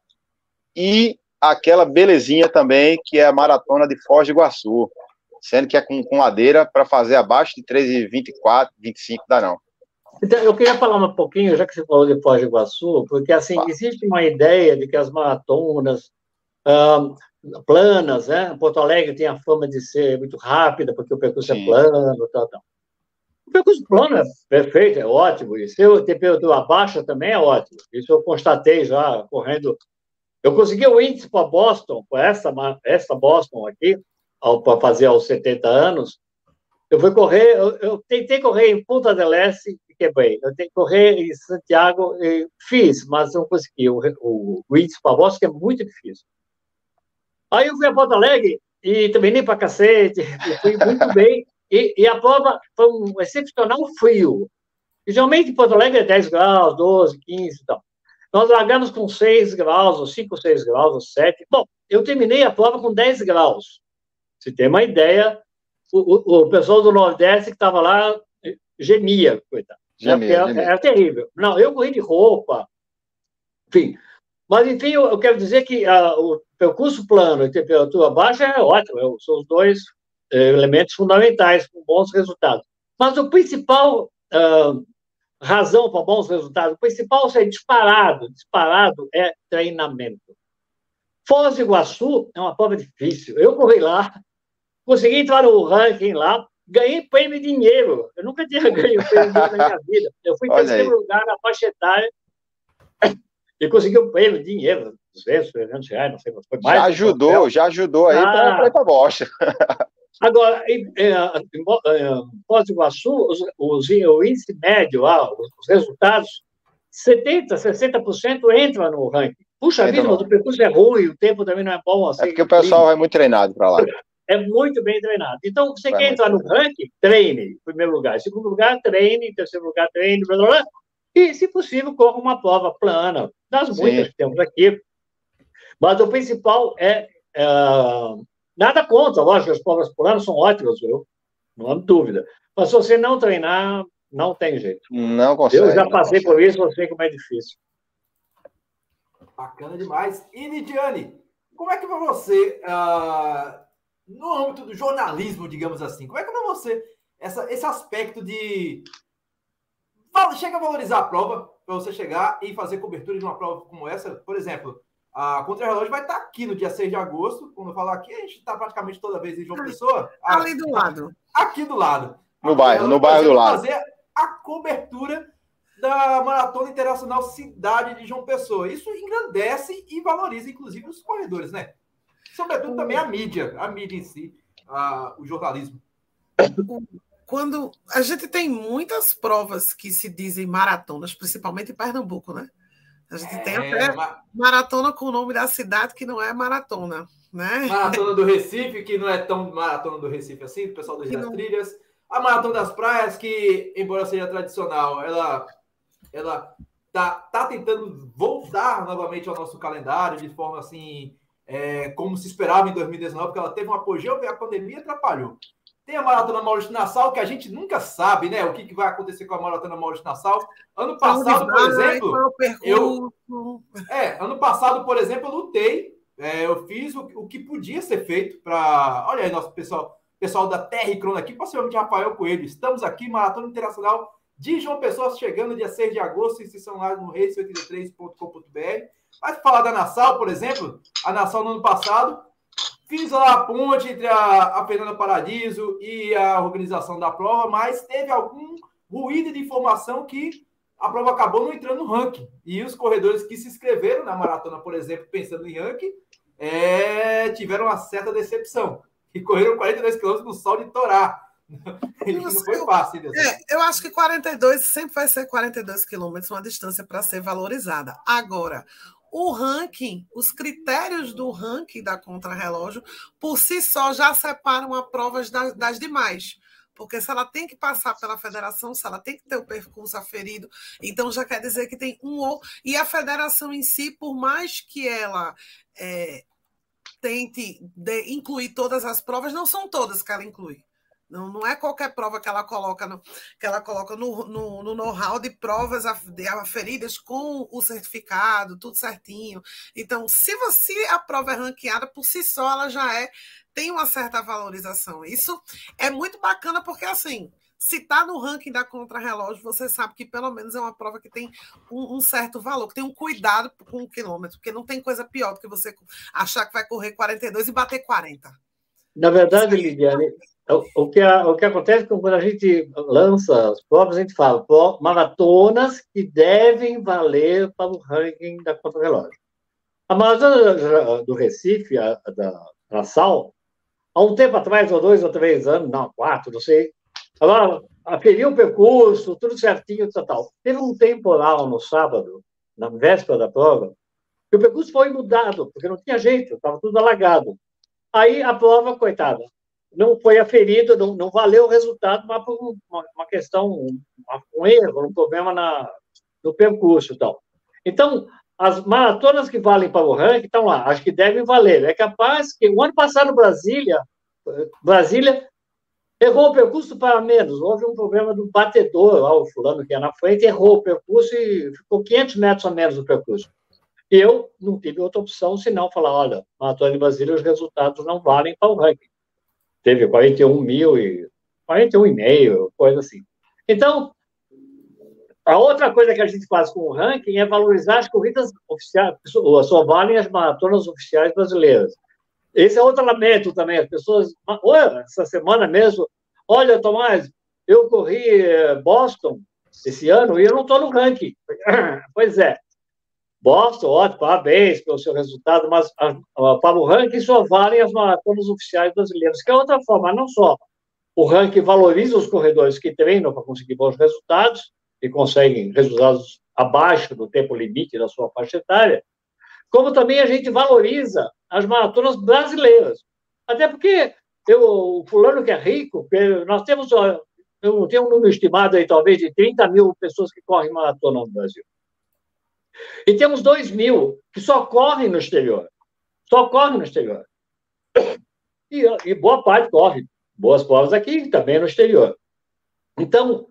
Speaker 4: E aquela belezinha também, que é a Maratona de Foz do Iguaçu, sendo que é com, com ladeira para fazer abaixo de três e vinte e quatro, vinte e cinco, dá não.
Speaker 3: Então, eu queria falar um pouquinho, já que você falou de Foz do Iguaçu, porque assim, ah. existe uma ideia de que as maratonas um, planas, né? Porto Alegre tem a fama de ser muito rápida, porque o percurso Sim. é plano, tal, tal. O percurso plano é perfeito, é ótimo, e se a temperatura baixa também é ótimo. Isso eu constatei já, correndo. Eu consegui o índice para Boston, para essa, essa Boston aqui, para fazer aos setenta anos. Eu fui correr, eu, eu tentei correr em Punta del Este e quebrei. Eu tentei correr em Santiago e fiz, mas não consegui. O, o, o índice para Boston que é muito difícil. Aí eu fui a Porto Alegre e também nem para cacete, e fui muito bem. E, e a prova foi um excepcional frio. E, geralmente em Porto Alegre é dez graus, doze, quinze e tal. Nós largamos com seis graus, ou cinco, seis graus, ou sete. Bom, eu terminei a prova com dez graus. Se tem uma ideia, o, o, o pessoal do Nordeste que estava lá gemia, coitado. Gemia, era, gemia. Era terrível. Não, eu corri de roupa, enfim. Mas, enfim, eu, eu quero dizer que a, o percurso plano e temperatura baixa é ótimo, são os dois é, elementos fundamentais com bons resultados. Mas o principal uh, razão para bons resultados, o principal é disparado, disparado é treinamento. Foz do Iguaçu é uma prova difícil. Eu corri lá, consegui entrar no ranking lá, ganhei prêmio de dinheiro. Eu nunca tinha ganho prêmio de dinheiro na minha vida. Eu fui em terceiro lugar na faixa etária e conseguiu prêmio, dinheiro, duzentos, trezentos reais, não sei quanto foi mais.
Speaker 4: Já ajudou, já ajudou aí ah, para ir para bosta.
Speaker 3: Agora, em, em, em Foz do Iguaçu, os, os, o índice médio lá, os, os resultados, setenta por cento, sessenta por cento entra no ranking. Puxa vida, mas o percurso é ruim, o tempo também não é bom. Assim,
Speaker 4: é porque o pessoal vai muito treinado para lá.
Speaker 3: É muito bem treinado. Então, você vai quer entrar no
Speaker 4: treinado.
Speaker 3: ranking, treine, em primeiro lugar. Em segundo lugar, treine. Em terceiro lugar, treine. Blá, blá, blá. E, se possível, corra uma prova plana, das muitas Sim. que temos aqui. Mas o principal é... é nada contra, lógico, as provas planas são ótimas, viu? Não há dúvida. Mas se você não treinar, não tem jeito.
Speaker 4: Não consegue.
Speaker 3: Eu já passei por isso, eu sei como é difícil.
Speaker 1: Bacana demais. E, Lidiane, como é que vai você, uh, no âmbito do jornalismo, digamos assim, como é que vai você, essa, esse aspecto de... Chega a valorizar a prova, para você chegar e fazer cobertura de uma prova como essa, por exemplo... A Contra-Relógio vai estar aqui no dia seis de agosto. Quando eu falar aqui, a gente está praticamente toda vez em João Pessoa.
Speaker 2: Ali do lado.
Speaker 1: Aqui do lado.
Speaker 4: No bairro, no bairro do lado.
Speaker 1: Fazer a cobertura da Maratona Internacional Cidade de João Pessoa. Isso engrandece e valoriza, inclusive, os corredores, né? Sobretudo também a mídia, a mídia em si, a, o jornalismo.
Speaker 2: Quando a gente tem muitas provas que se dizem maratonas, principalmente em Pernambuco, né? A gente é, tem até ma... maratona com o nome da cidade que não é maratona, né?
Speaker 1: Maratona do Recife, que não é tão maratona do Recife assim, do pessoal das não... trilhas. A Maratona das Praias, que, embora seja tradicional, ela, ela tá, tá tentando voltar novamente ao nosso calendário de forma assim, é, como se esperava em dois mil e dezenove, porque ela teve um apogeu e a pandemia atrapalhou. Tem a Maratona Maurício Nassau, que a gente nunca sabe, né? O que, que vai acontecer com a Maratona Maurício Nassau. Ano passado, por exemplo, eu... É, ano passado, por exemplo, eu lutei. É, eu fiz o, o que podia ser feito para... Olha aí, nosso pessoal, pessoal da Terra e Crono aqui, possivelmente Rafael Coelho. Estamos aqui, Maratona Internacional de João Pessoa, chegando dia seis de agosto, inscrição lá no race oitenta e três ponto com ponto b r. Mas falar da Nassau, por exemplo, a Nassau no ano passado... Fiz lá a ponte entre a, a Fernanda Paradiso e a organização da prova, mas teve algum ruído de informação que a prova acabou não entrando no ranking. E os corredores que se inscreveram na maratona, por exemplo, pensando em ranking, é, tiveram uma certa decepção. E correram quarenta e dois quilômetros no sol de Torá. Não foi fácil.
Speaker 2: É, eu acho que quarenta e dois sempre vai ser quarenta e dois quilômetros, uma distância para ser valorizada. Agora... O ranking, os critérios do ranking da Contra-Relógio, por si só, já separam as provas das, das demais. Porque se ela tem que passar pela federação, se ela tem que ter o percurso aferido, então já quer dizer que tem um ou... E a federação em si, por mais que ela é, tente de, incluir todas as provas, não são todas que ela inclui. Não, não é qualquer prova que ela coloca no, que ela coloca no, no, no know-how de provas aferidas com o certificado, tudo certinho. Então, se você a prova é ranqueada, por si só, ela já é, tem uma certa valorização. Isso é muito bacana, porque assim, se está no ranking da Contra-Relógio, você sabe que pelo menos é uma prova que tem um, um certo valor, que tem um cuidado com o quilômetro, porque não tem coisa pior do que você achar que vai correr quarenta e dois e bater quarenta.
Speaker 3: Na verdade, Lidiane, o que, o que acontece é que quando a gente lança as provas, a gente fala maratonas que devem valer para o ranking da Contra-Relógio. A maratona do Recife, a, a da Nassau, há um tempo atrás, ou dois ou três anos, não, quatro, não sei, ela aferiu o percurso, tudo certinho, tal, tal. Teve um temporal no sábado, na véspera da prova, que o percurso foi mudado, porque não tinha jeito, estava tudo alagado. Aí a prova, coitada, não foi aferida, não, não valeu o resultado, mas por uma, uma questão, um, um erro, um problema na, no percurso e tal. Então, as maratonas que valem para o ranking estão lá, acho que devem valer. É capaz que o ano passado, Brasília, Brasília errou o percurso para menos. Houve um problema do batedor, lá, o fulano que ia na frente, errou o percurso e ficou quinhentos metros a menos do percurso. Eu não tive outra opção, senão falar, olha, Maratona de Brasília, os resultados não valem para o ranking. Teve quarenta e um mil e quarenta e um e meio, coisa assim. Então, a outra coisa que a gente faz com o ranking é valorizar as corridas oficiais, só valem as maratonas oficiais brasileiras. Esse é outro lamento também, as pessoas, olha, essa semana mesmo, olha, Tomás, eu corri Boston esse ano e eu não estou no ranking. Pois é. Boston, ótimo, parabéns pelo seu resultado, mas a, a, para o ranking só valem as maratonas oficiais brasileiras, que é outra forma, não só o ranking valoriza os corredores que treinam para conseguir bons resultados e conseguem resultados abaixo do tempo limite da sua faixa etária, como também a gente valoriza as maratonas brasileiras. Até porque eu, o fulano que é rico, nós temos, eu tenho um número estimado aí, talvez, de trinta mil pessoas que correm maratona no Brasil. E temos dois mil que só correm no exterior. Só correm no exterior. E, e boa parte corre. Boas provas aqui, também no exterior. Então,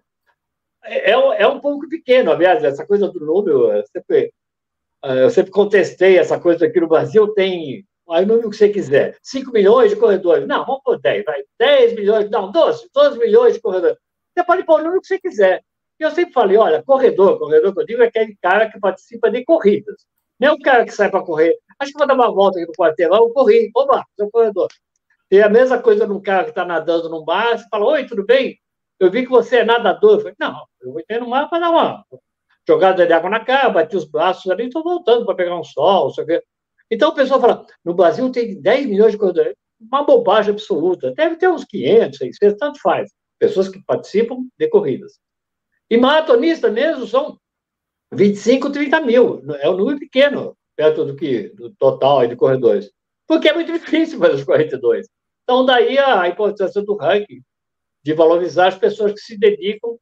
Speaker 3: é, é um pouco pequeno, aliás, essa coisa do número, eu sempre, eu sempre contestei essa coisa aqui no Brasil, tem aí o número que você quiser, cinco milhões de corredores. Não, vamos pôr dez, vai, dez milhões, não, doze, doze milhões de corredores. Você pode pôr o número que você quiser. E eu sempre falei, olha, corredor, corredor que eu digo é aquele cara que participa de corridas. Não é o cara que sai para correr. Acho que vou dar uma volta aqui no quarteirão, eu corri. Opa, sou corredor. E a mesma coisa num cara que está nadando no mar, você fala, oi, tudo bem? Eu vi que você é nadador. Eu falei, não, eu vou entrar no mar para dar uma jogada de água na cara, bati os braços ali, estou voltando para pegar um sol, não sei o quê. Então o pessoal fala, no Brasil tem dez milhões de corredores. Uma bobagem absoluta. Deve ter uns quinhentos, seiscentos, tanto faz. Pessoas que participam de corridas. E maratonistas mesmo são vinte e cinco, trinta mil. É um número pequeno, perto do, que, do total de corredores. Porque é muito difícil fazer os quarenta e dois. Então, daí a importância do ranking, de valorizar as pessoas que se dedicam.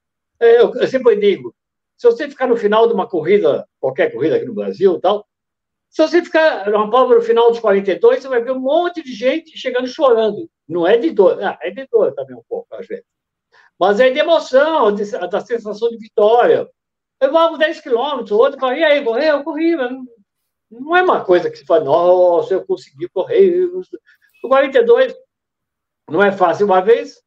Speaker 3: Eu, eu sempre digo, se você ficar no final de uma corrida, qualquer corrida aqui no Brasil, tal, se você ficar numa prova no final dos quarenta e dois, você vai ver um monte de gente chegando chorando. Não é de dor, ah, é de dor também um pouco, às vezes. Mas é de emoção, de, da sensação de vitória. Eu vou dez quilômetros, o outro fala, e aí, correu? Eu corri. Não é uma coisa que se fala, nossa, eu consegui correr. O quarenta e dois não é fácil. Uma vez,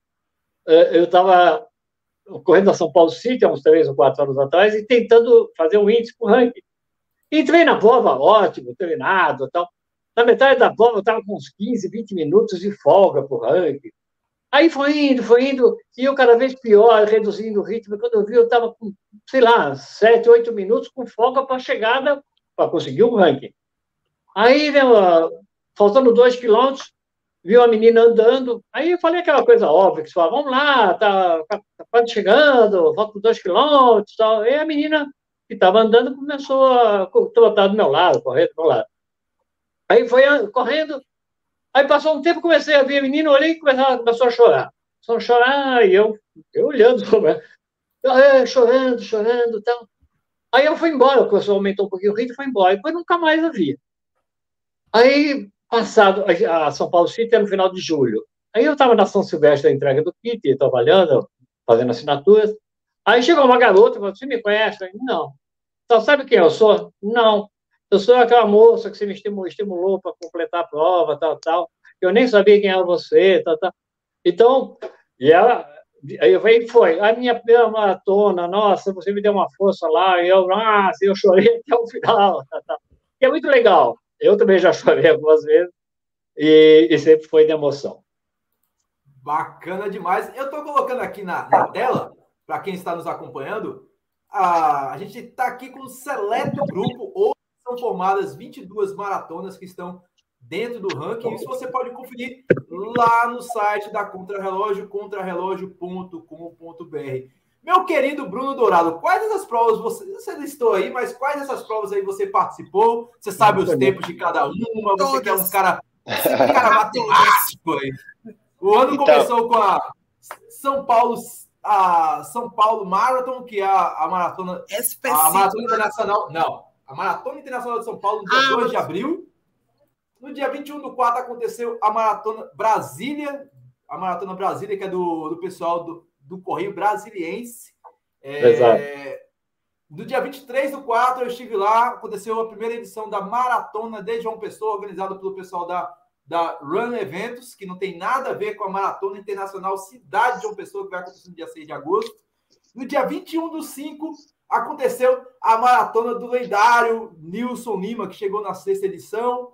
Speaker 3: eu estava correndo a São Paulo City, há uns três ou quatro anos atrás, e tentando fazer um índice para o ranking. Entrei na prova, ótimo, treinado e tal. Na metade da prova, eu estava com uns quinze, vinte minutos de folga para o ranking. Aí foi indo, foi indo, e eu cada vez pior, reduzindo o ritmo. Quando eu vi, eu estava com, sei lá, sete, oito minutos com folga para a chegada, para conseguir o ranking. Aí, né, faltando dois quilômetros, viu a menina andando. Aí eu falei aquela coisa óbvia, que você fala, vamos lá, tá, tá, tá quase chegando, faltam dois quilômetros e tal. E a menina que estava andando começou a trotar do meu lado, correr do meu lado. Aí foi correndo. Aí passou um tempo, comecei a ver a menina, olhei e começou a chorar. Começou a chorar, e eu, eu olhando, é, chorando, chorando e tal. Aí eu fui embora, começou a aumentar um pouquinho o ritmo, foi embora. E depois nunca mais a vi. Aí, passado, a São Paulo City era no final de julho. Aí eu estava na São Silvestre, da entrega do kit, trabalhando, fazendo assinaturas. Aí chegou uma garota e falou, você me conhece? Eu falei, não. Então, sabe quem eu sou? Não. Eu sou aquela moça que você me estimulou, estimulou para completar a prova, tal, tal. Eu nem sabia quem era você, tal, tal. Então, e ela, aí eu falei, foi. A minha primeira maratona, nossa, você me deu uma força lá, e eu, nossa, eu chorei até o final, tal, tal. E é muito legal. Eu também já chorei algumas vezes, e, e sempre foi de emoção.
Speaker 1: Bacana demais. Eu estou colocando aqui na, na tela, para quem está nos acompanhando, a, a gente está aqui com um seleto grupo, ou são formadas vinte e duas maratonas que estão dentro do ranking. Isso você pode conferir lá no site da Contrarrelógio, contrarrelógio ponto com ponto br. Meu querido Bruno Dourado, quais dessas provas você, você listou aí, mas quais dessas provas aí você participou? Você sabe os tempos de cada uma? Você que é um cara, você é um cara matemático aí. O ano então... começou com a São Paulo, a São Paulo Marathon, que é a, a maratona, a maratona internacional. Não. A Maratona Internacional de São Paulo, no dia ah, dois de abril. No dia vinte e um do quatro aconteceu a Maratona Brasília, a Maratona Brasília, que é do, do pessoal do, do Correio Brasiliense. É, Exato. No dia vinte e três do quatro eu estive lá, aconteceu a primeira edição da Maratona de João Pessoa, organizada pelo pessoal da, da Run Eventos, que não tem nada a ver com a Maratona Internacional Cidade de João Pessoa, que vai acontecer no dia seis de agosto. No dia vinte e um do cinco aconteceu a maratona do lendário Nilson Lima, que chegou na sexta edição.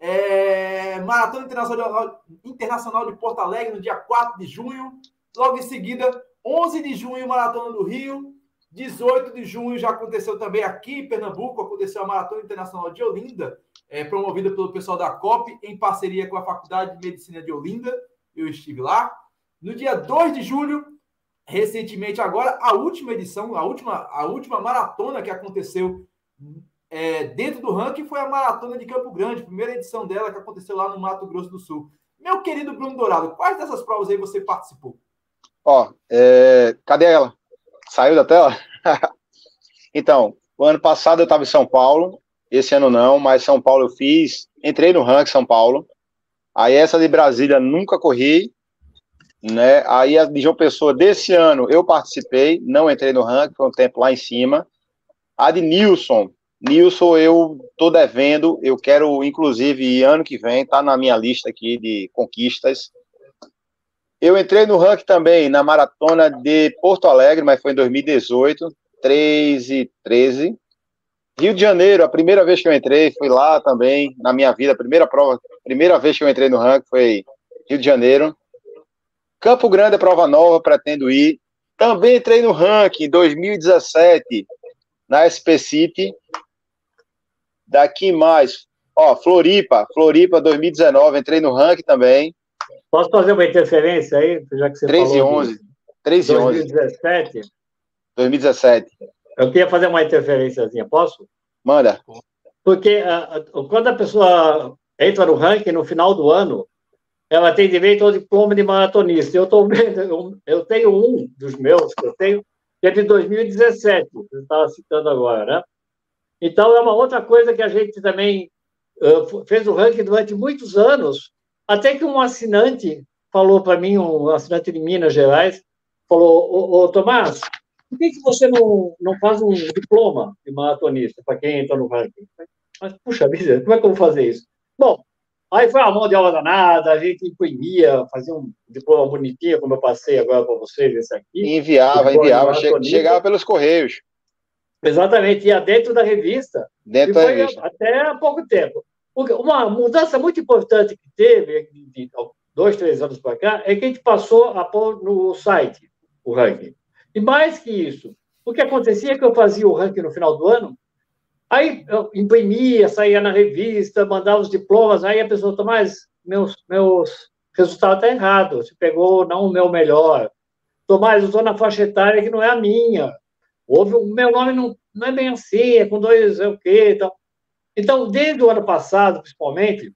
Speaker 1: É, Maratona Internacional, Internacional de Porto Alegre, no dia quatro de junho. Logo em seguida, onze de junho, Maratona do Rio. dezoito de junho já aconteceu também aqui em Pernambuco, aconteceu a Maratona Internacional de Olinda, é, promovida pelo pessoal da C O P, em parceria com a Faculdade de Medicina de Olinda. Eu estive lá. No dia dois de julho, recentemente agora, a última edição, a última, a última maratona que aconteceu é, dentro do ranking foi a Maratona de Campo Grande, primeira edição dela que aconteceu lá no Mato Grosso do Sul. Meu querido Bruno Dourado, quais dessas provas aí você participou?
Speaker 4: Ó, é... cadê ela? Saiu da tela? Então, o ano passado eu estava em São Paulo, esse ano não, mas São Paulo eu fiz, entrei no ranking São Paulo, aí essa de Brasília nunca corri, né? Aí a de João Pessoa desse ano eu participei, não entrei no ranking, foi um tempo lá em cima. A de Nilson, Nilson eu tô devendo, eu quero inclusive ano que vem, tá na minha lista aqui de conquistas. Eu entrei no ranking também na maratona de Porto Alegre, mas foi em dois mil e dezoito, três e treze. Rio de Janeiro, a primeira vez que eu entrei, fui lá também, na minha vida, a primeira prova, primeira vez que eu entrei no ranking foi Rio de Janeiro. Campo Grande é prova nova, pretendo ir. Também entrei no ranking em dois mil e dezessete, na S P City. Daqui mais, ó, Floripa, Floripa dois mil e dezenove, entrei no ranking também.
Speaker 3: Posso fazer uma interferência aí, já que você
Speaker 4: três e
Speaker 3: falou?
Speaker 4: onze. três e onze.
Speaker 3: dois mil e dezessete?
Speaker 4: dois mil e dezessete.
Speaker 3: Eu queria fazer uma interferênciazinha, posso?
Speaker 4: Manda.
Speaker 3: Porque uh, quando a pessoa entra no ranking no final do ano, ela tem direito ao diploma de maratonista. Eu, tô vendo, eu, eu tenho um dos meus, que eu tenho, que é de dois mil e dezessete, que você estava citando agora, né? Então, é uma outra coisa que a gente também uh, fez o ranking durante muitos anos, até que um assinante falou para mim, um assinante de Minas Gerais, falou, ô, ô Tomás, por que, que você não, não faz um diploma de maratonista para quem entra no ranking? Mas, puxa vida, como é que eu vou fazer isso? Bom, aí foi uma mão de aula danada, a gente imprimia, fazia um diploma bonitinho, como eu passei agora para vocês, esse aqui.
Speaker 4: Enviava, enviava, che chegava pelos correios.
Speaker 3: Exatamente, ia dentro da revista.
Speaker 4: Dentro da revista.
Speaker 3: Até há pouco tempo. Uma mudança muito importante que teve, de dois, três anos para cá, é que a gente passou a pôr no site o ranking. E mais que isso, o que acontecia é que eu fazia o ranking no final do ano, aí eu imprimia, saía na revista, mandava os diplomas, aí a pessoa, Tomás, meus, meus resultados estão errados, você pegou não o meu melhor. Tomás, eu estou na faixa etária que não é a minha. Houve, o meu nome não, não é bem assim, é com dois, é o quê, então... Então, desde o ano passado, principalmente,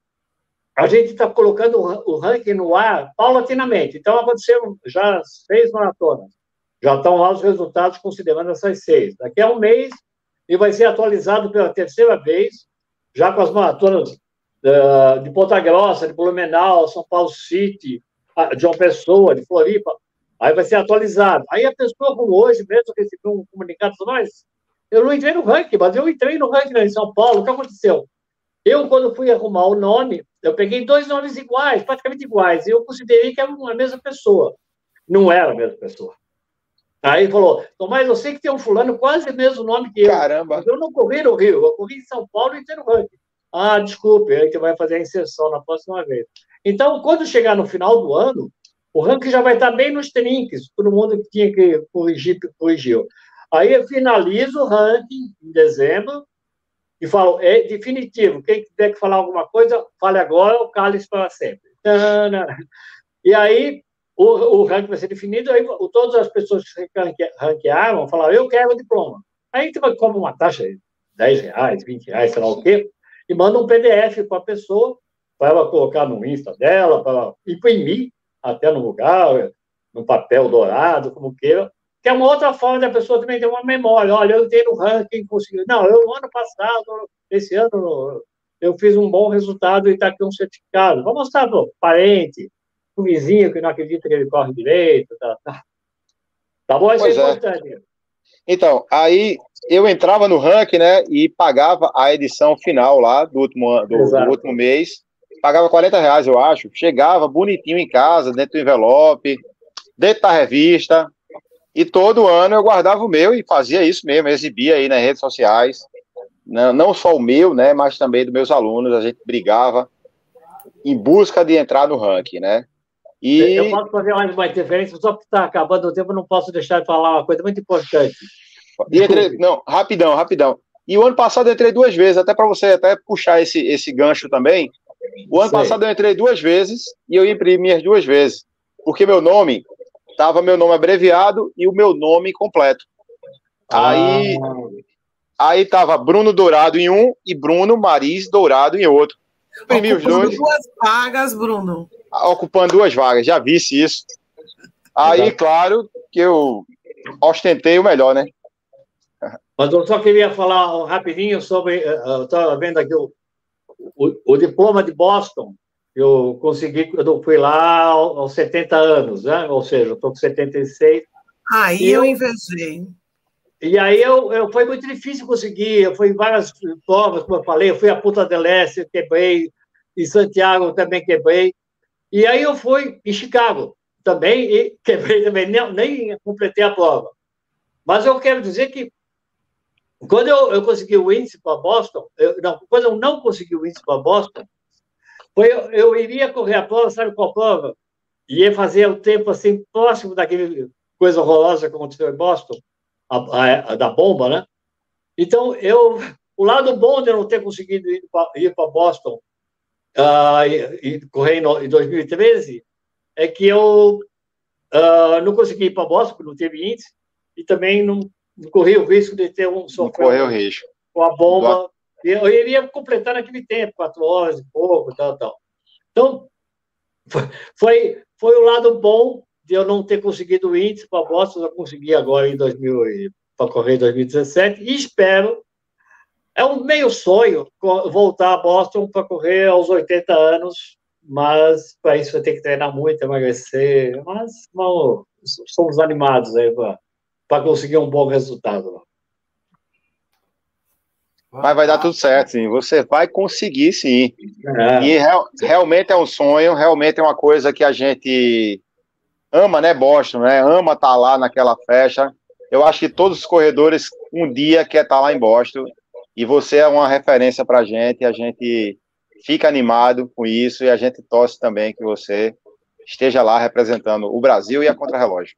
Speaker 3: a gente está colocando o ranking no ar paulatinamente. Então, aconteceram já seis maratonas. Já estão lá os resultados considerando essas seis. Daqui a um mês, ele vai ser atualizado pela terceira vez, já com as maratonas uh, de Ponta Grossa, de Blumenau, São Paulo City, de João Pessoa, de Floripa. Aí vai ser atualizado. Aí a pessoa, como hoje mesmo, recebeu um comunicado de nós. Eu não entrei no ranking, mas eu entrei no ranking em São Paulo. O que aconteceu? Eu, quando fui arrumar o nome, eu peguei dois nomes iguais, praticamente iguais, e eu considerei que era a mesma pessoa. Não era a mesma pessoa. Aí ele falou, Tomás, eu sei que tem um fulano quase o mesmo nome que eu.
Speaker 4: Caramba!
Speaker 3: Mas eu não corri no Rio, eu corri em São Paulo e entrei no ranking. Ah, desculpe, aí que vai fazer a inserção na próxima vez. Então, quando chegar no final do ano, o ranking já vai estar bem nos trinques, todo mundo que tinha que corrigir, corrigiu. Aí eu finalizo o ranking em dezembro e falo, é definitivo, quem tiver que falar alguma coisa, fale agora ou cale-se para sempre. E aí o, o ranking vai ser definido, aí todas as pessoas que ranquearam falaram, eu quero o diploma. Aí a gente vai cobrar uma taxa de dez reais, vinte reais, sei lá o quê, e manda um P D F para a pessoa, para ela colocar no Insta dela, para ela imprimir até no lugar, no papel dourado, como queira, que é uma outra forma da pessoa também ter uma memória. Olha, eu tenho no ranking, consegui. Não, eu no ano passado, esse ano, eu fiz um bom resultado e está aqui um certificado. Vou mostrar para o parente, para o vizinho que não acredita que ele corre direito. Tá, tá. Tá bom? Isso é importante.
Speaker 4: Então, aí eu entrava no ranking, né, e pagava a edição final lá do último, do, do último mês. Pagava quarenta reais, eu acho. Chegava bonitinho em casa, dentro do envelope, dentro da revista. E todo ano eu guardava o meu e fazia isso mesmo, exibia aí nas redes sociais, não, não só o meu, né, mas também dos meus alunos, a gente brigava em busca de entrar no ranking, né. E...
Speaker 3: Eu posso fazer mais uma interferência, só porque está acabando o tempo, eu não posso deixar de falar uma coisa muito importante.
Speaker 4: E entrei, não, rapidão, rapidão. E o ano passado eu entrei duas vezes, até para você até puxar esse, esse gancho também. O ano Sei. passado eu entrei duas vezes e eu imprimi as duas vezes. Porque meu nome, estava meu nome abreviado e o meu nome completo. Ah. Aí, aí tava Bruno Dourado em um e Bruno Mariz Dourado em outro. Imprimi os dois.
Speaker 2: Duas vagas, Bruno.
Speaker 4: Ocupando duas vagas, já visse isso. Aí, Exato. Claro, que eu ostentei o melhor, né?
Speaker 3: Mas eu só queria falar rapidinho sobre... Eu estava vendo aqui o, o, o diploma de Boston. Eu consegui, eu fui lá aos setenta anos, né? Ou seja, eu estou com setenta e seis.
Speaker 2: Aí eu, eu invejei.
Speaker 3: E aí eu, eu, foi muito difícil conseguir. Eu fui em várias provas, como eu falei. Eu fui a Punta del Este, quebrei. Em Santiago também quebrei. E aí eu fui em Chicago também e quebrei também. Nem, nem completei a prova. Mas eu quero dizer que quando eu, eu consegui o índice para Boston, eu, não, quando eu não consegui o índice para Boston, foi, eu, eu iria correr a prova, sabe qual prova? Ia fazer o tempo assim, próximo daquele coisa horrorosa que aconteceu em Boston, a, a, a da bomba, né? Então, eu, o lado bom de eu não ter conseguido ir para Boston uh, e, e correr em, em dois mil e treze é que eu uh, não consegui ir para Boston, porque não teve índice, e também não, não corri o risco de ter um
Speaker 4: sofrer risco
Speaker 3: com a bomba. Eu iria completar naquele tempo, quatro horas e pouco, tal, tal. Então, foi, foi o lado bom de eu não ter conseguido o índice para Boston, eu consegui agora em dois mil, para correr em dois mil e dezessete, e espero, é um meio sonho, voltar a Boston para correr aos oitenta anos, mas para isso vai ter que treinar muito, emagrecer, mas não, somos animados aí para conseguir um bom resultado.
Speaker 4: Mas vai dar tudo certo, sim. Você vai conseguir, sim. É. E real, realmente é um sonho, realmente é uma coisa que a gente ama, né, Boston, né? Ama estar lá naquela festa. Eu acho que todos os corredores um dia quer estar lá em Boston. E você é uma referência para a gente. A gente fica animado com isso e a gente torce também que você esteja lá representando o Brasil e a contrarrelógio.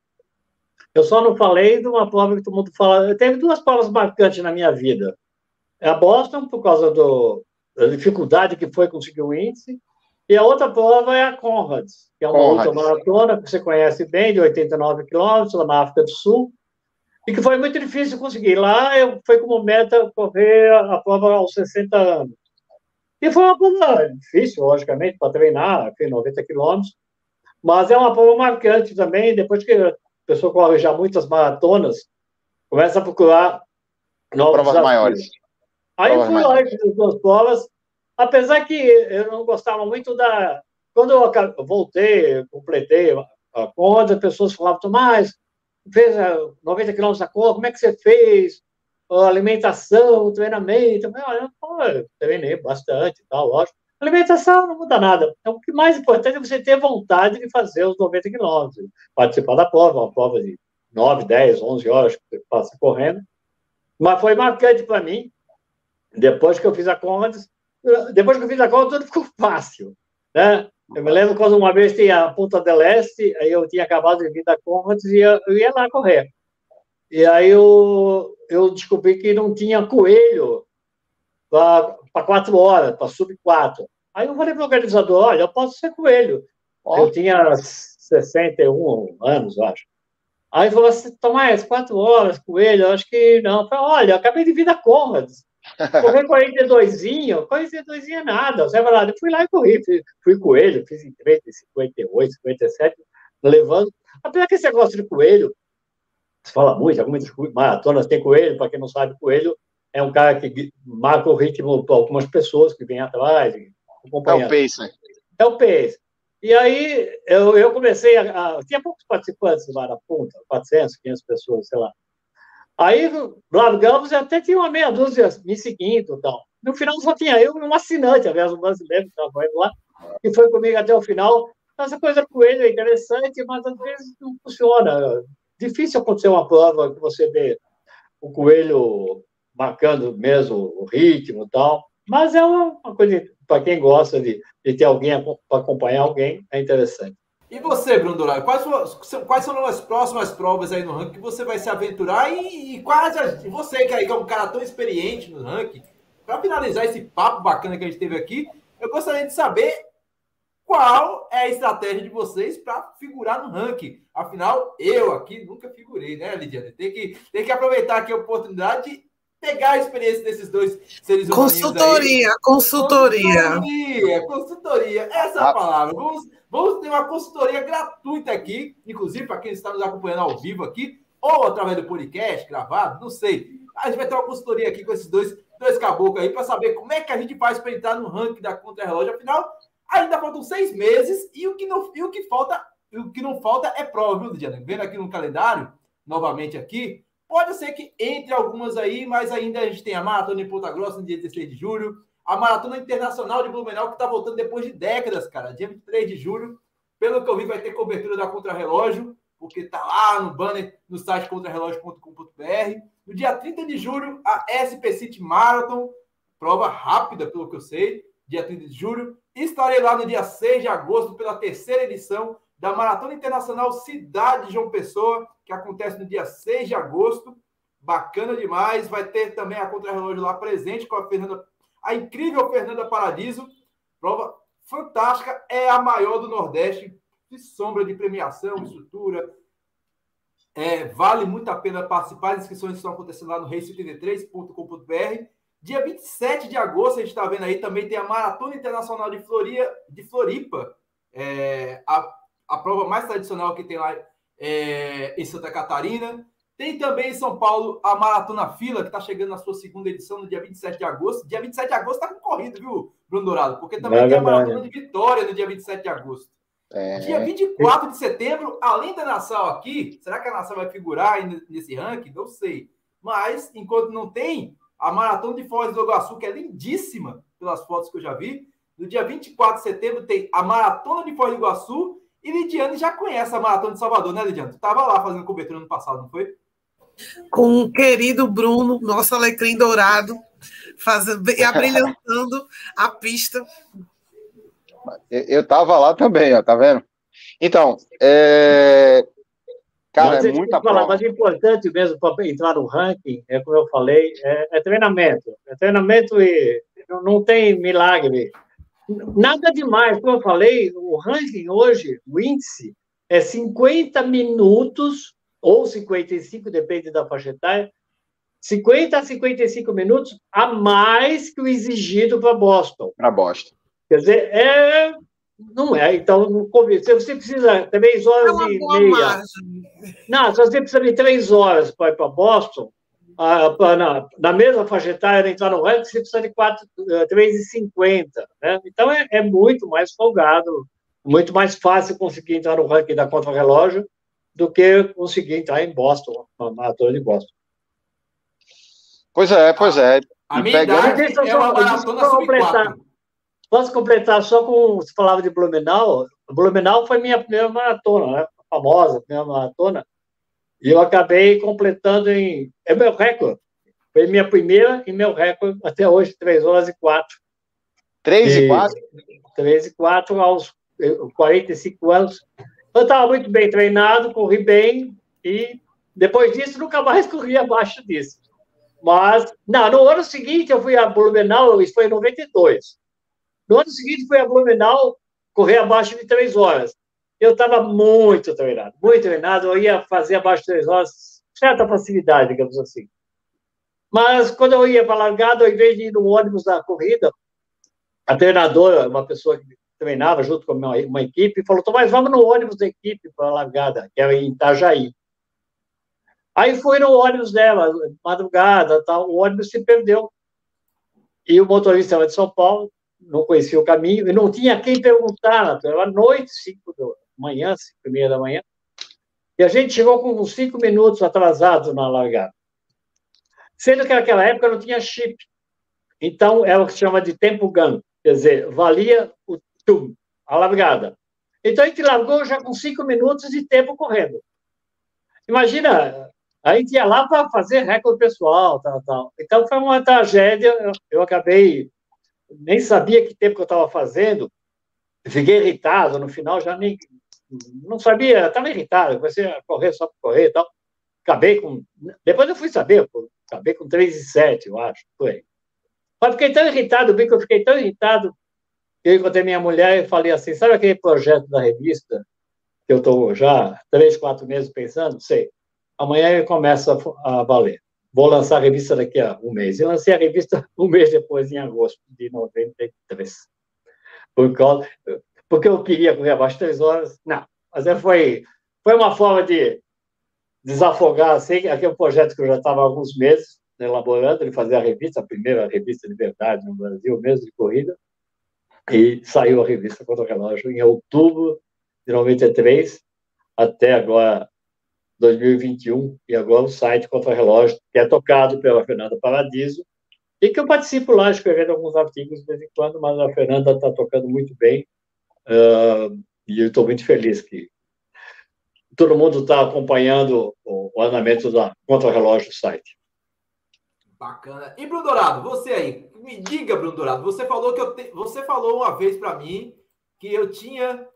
Speaker 3: Eu só não falei de uma prova que todo mundo fala. Eu teve duas provas marcantes na minha vida. É a Boston, por causa do, da dificuldade que foi conseguir o índice, e a outra prova é a Conrads, que é uma ultramaratona que você conhece bem, de oitenta e nove quilômetros, lá na África do Sul, e que foi muito difícil conseguir. Lá eu foi como meta correr a, a prova aos sessenta anos. E foi uma prova difícil, logicamente, para treinar, fiz noventa quilômetros, mas é uma prova marcante também, depois que a pessoa corre já muitas maratonas, começa a procurar novos
Speaker 4: provas
Speaker 3: desafios.
Speaker 4: maiores.
Speaker 3: Aí eu fui lá e fiz as duas provas, apesar que eu não gostava muito da... Quando eu voltei, completei a Conrads, as pessoas falavam, Tomás, fez noventa quilômetros da Conrads, como é que você fez? A alimentação, o treinamento. Eu, pô, eu treinei bastante e tal, lógico. A alimentação não muda nada. Então, o que mais importante é você ter vontade de fazer os noventa quilômetros, participar da prova, uma prova de nove, dez, onze horas que você passa correndo. Mas foi marcante para mim. Depois que eu fiz a Conrads, depois que eu fiz a Conrads, tudo ficou fácil, né? Eu me lembro quando uma vez tinha a Punta del Este, aí eu tinha acabado de vir da Conrads e eu, eu ia lá correr. E aí eu, eu descobri que não tinha coelho para quatro horas, para sub quatro. Aí eu falei para o organizador, olha, eu posso ser coelho. Oh. Eu tinha sessenta e um anos, eu acho. Aí ele falou assim, Tomás, quatro horas, coelho, eu acho que não. Eu falei, olha, eu acabei de vir da Conrads. Correr quarenta e dois, quarenta e dois é nada. Você vai lá, eu fui lá e corri, fui, fui coelho, fiz em trinta, cinquenta e oito, cinquenta e sete, levando. Apesar que esse negócio de coelho, se fala muito, algumas maratonas tem coelho, para quem não sabe, coelho é um cara que marca o ritmo para algumas pessoas que vêm atrás, acompanhando.
Speaker 4: É o pace, né?
Speaker 3: É o pace. E aí eu, eu comecei a, a. Tinha poucos participantes lá na ponta, quatrocentas, quinhentas pessoas, sei lá. Aí largamos e até tinha uma meia dúzia me seguindo e tal. No final só tinha eu e um assinante, aliás, um brasileiro que estava indo lá, que foi comigo até o final. Essa coisa com ele é interessante, mas às vezes não funciona. Difícil acontecer uma prova que você vê o coelho marcando mesmo o ritmo e tal. Mas é uma, uma coisa, para quem gosta de, de ter alguém para acompanhar alguém, é interessante.
Speaker 1: E você, Bruno Dourado, quais, são, quais são as próximas provas aí no ranking que você vai se aventurar? E, e quais as, você que aí que é um cara tão experiente no ranking, para finalizar esse papo bacana que a gente teve aqui, eu gostaria de saber qual é a estratégia de vocês para figurar no ranking. Afinal, eu aqui nunca figurei, né, Lidiane? Tem que, tem que aproveitar aqui a oportunidade de pegar a experiência desses dois seres humanos.
Speaker 2: Consultoria, aí. consultoria.
Speaker 1: Consultoria, consultoria. Essa é a palavra. Vamos, vamos ter uma consultoria gratuita aqui, inclusive para quem está nos acompanhando ao vivo aqui, ou através do podcast, gravado, não sei. A gente vai ter uma consultoria aqui com esses dois, dois caboclos aí para saber como é que a gente faz para entrar no ranking da Contra-Relógio. Afinal, ainda faltam seis meses e o que não, e o que falta, o que não falta é prova, viu, Lidiane? Vendo aqui no calendário, novamente aqui, pode ser que entre algumas aí, mas ainda a gente tem a Maratona em Ponta Grossa no dia dezesseis de julho, a Maratona Internacional de Blumenau, que está voltando depois de décadas, cara, dia vinte e três de julho. Pelo que eu vi, vai ter cobertura da Contra-Relógio, porque está lá no banner no site contra relógio ponto com ponto b r. No dia trinta de julho, a S P City Marathon, prova rápida, pelo que eu sei, dia trinta de julho. Estarei lá no dia seis de agosto pela terceira edição da Maratona Internacional Cidade de João Pessoa, que acontece no dia seis de agosto. Bacana demais. Vai ter também a Contra-Relógio lá presente com a Fernanda, a incrível Fernanda Paradiso. Prova fantástica. É a maior do Nordeste, de sombra de premiação, estrutura. É, vale muito a pena participar. As inscrições estão acontecendo lá no race oitenta e três ponto com ponto b r. Dia vinte e sete de agosto, a gente está vendo aí, também tem a Maratona Internacional de, Floria, de Floripa. É, a a prova mais tradicional que tem lá é, em Santa Catarina. Tem também em São Paulo a Maratona Fila, que está chegando na sua segunda edição no dia vinte e sete de agosto. Dia vinte e sete de agosto está concorrido, viu, Bruno Dourado? Porque também é tem a Maratona de Vitória no dia vinte e sete de agosto. É. Dia vinte e quatro de setembro, além da Nassau aqui, será que a Nassau vai figurar aí nesse ranking? Não sei. Mas, enquanto não tem, a Maratona de Foz do Iguaçu, que é lindíssima, pelas fotos que eu já vi, no dia vinte e quatro de setembro tem a Maratona de Foz do Iguaçu. E Lidiane já conhece a Maratona de Salvador, né, Lidiane? Tu estava lá fazendo cobertura no passado, não foi?
Speaker 2: Com o querido Bruno, nosso alecrim dourado, fazendo, abrilhantando a pista.
Speaker 4: Eu estava lá também, ó, tá vendo? Então, é... cara,
Speaker 3: mas,
Speaker 4: é muita
Speaker 3: prova. Mas o importante mesmo para entrar no ranking, é como eu falei, é, é treinamento. É treinamento e não, não tem milagre. Nada demais, como eu falei, o ranking hoje, o índice, é cinquenta minutos, ou cinquenta e cinco, depende da faixa etária, cinquenta a cinquenta e cinco minutos a mais que o exigido para Boston.
Speaker 4: Para Boston.
Speaker 3: Quer dizer, é... não é. Então, se você precisa três horas é e meia. Margem. Não, se você precisa de três horas para ir para Boston, Uh, na, na mesma faixa etária, entrar no ranking, você precisa de três e cinquenta, né? Então, é, é muito mais folgado, muito mais fácil conseguir entrar no ranking da Contra-Relógio do que conseguir entrar em Boston, na maratona de Boston.
Speaker 4: Pois é, pois é.
Speaker 1: A, a minha idade é uma maratona sub quatro.
Speaker 3: Posso completar só com... Você falava de Blumenau. Blumenau foi minha primeira maratona, né? A famosa primeira maratona. E eu acabei completando em... É meu recorde. Foi minha primeira e meu recorde até hoje, três horas e quatro.
Speaker 4: três e quatro?
Speaker 3: três e quatro aos quarenta e cinco anos. Eu estava muito bem treinado, corri bem, e depois disso nunca mais corri abaixo disso. Mas, não, no ano seguinte eu fui a Blumenau, isso foi em noventa e dois. No ano seguinte fui a Blumenau, correr abaixo de três horas. Eu estava muito treinado, muito treinado, eu ia fazer abaixo de três horas, certa facilidade, digamos assim. Mas quando eu ia para a largada, ao invés de ir no ônibus da corrida, a treinadora, uma pessoa que treinava junto com uma, uma equipe, falou: Tomás, vamos no ônibus da equipe para a largada, que era em Itajaí. Aí foi no ônibus dela, madrugada, tal, o ônibus se perdeu. E o motorista era de São Paulo, não conhecia o caminho, e não tinha quem perguntar, era noite, cinco da manhã, cinco e meia da manhã, e a gente chegou com uns cinco minutos atrasados na largada. Sendo que naquela época não tinha chip. Então, é o que se chama de tempo gun, quer dizer, valia o tum, a largada. Então, a gente largou já com cinco minutos de tempo correndo. Imagina, a gente ia lá para fazer recorde pessoal, tal, tal. Então, foi uma tragédia, eu, eu acabei, nem sabia que tempo que eu estava fazendo, fiquei irritado, no final já nem, não sabia, estava irritado, comecei a correr só para correr e tal. Acabei com... Depois eu fui saber, pô, acabei com três e sete, eu acho, foi. Mas fiquei tão irritado, bem que eu fiquei tão irritado, que eu encontrei minha mulher e falei assim, sabe aquele projeto da revista que eu estou já três, quatro meses pensando? Sei. Amanhã ele começa a, a valer. Vou lançar a revista daqui a um mês. E lancei a revista um mês depois, em agosto de noventa e três. Por causa, porque eu queria correr abaixo de três horas. Não, mas foi, foi uma forma de desafogar assim, aquele projeto que eu já estava há alguns meses elaborando, de fazer a revista, a primeira revista de verdade no Brasil, mesmo de corrida. E saiu a revista Contra o Relógio em outubro de noventa e três, até agora dois mil e vinte e um, e agora o site Contra o Relógio, que é tocado pela Fernanda Paradiso, e que eu participo lá, escrevendo alguns artigos de vez em quando, mas a Fernanda está tocando muito bem, uh, e eu estou muito feliz que todo mundo está acompanhando o, o andamento da Contra o Relógio do site.
Speaker 1: Bacana. E, Bruno Dourado, você aí, me diga, Bruno Dourado, você falou que eu te... você falou uma vez para mim que eu tinha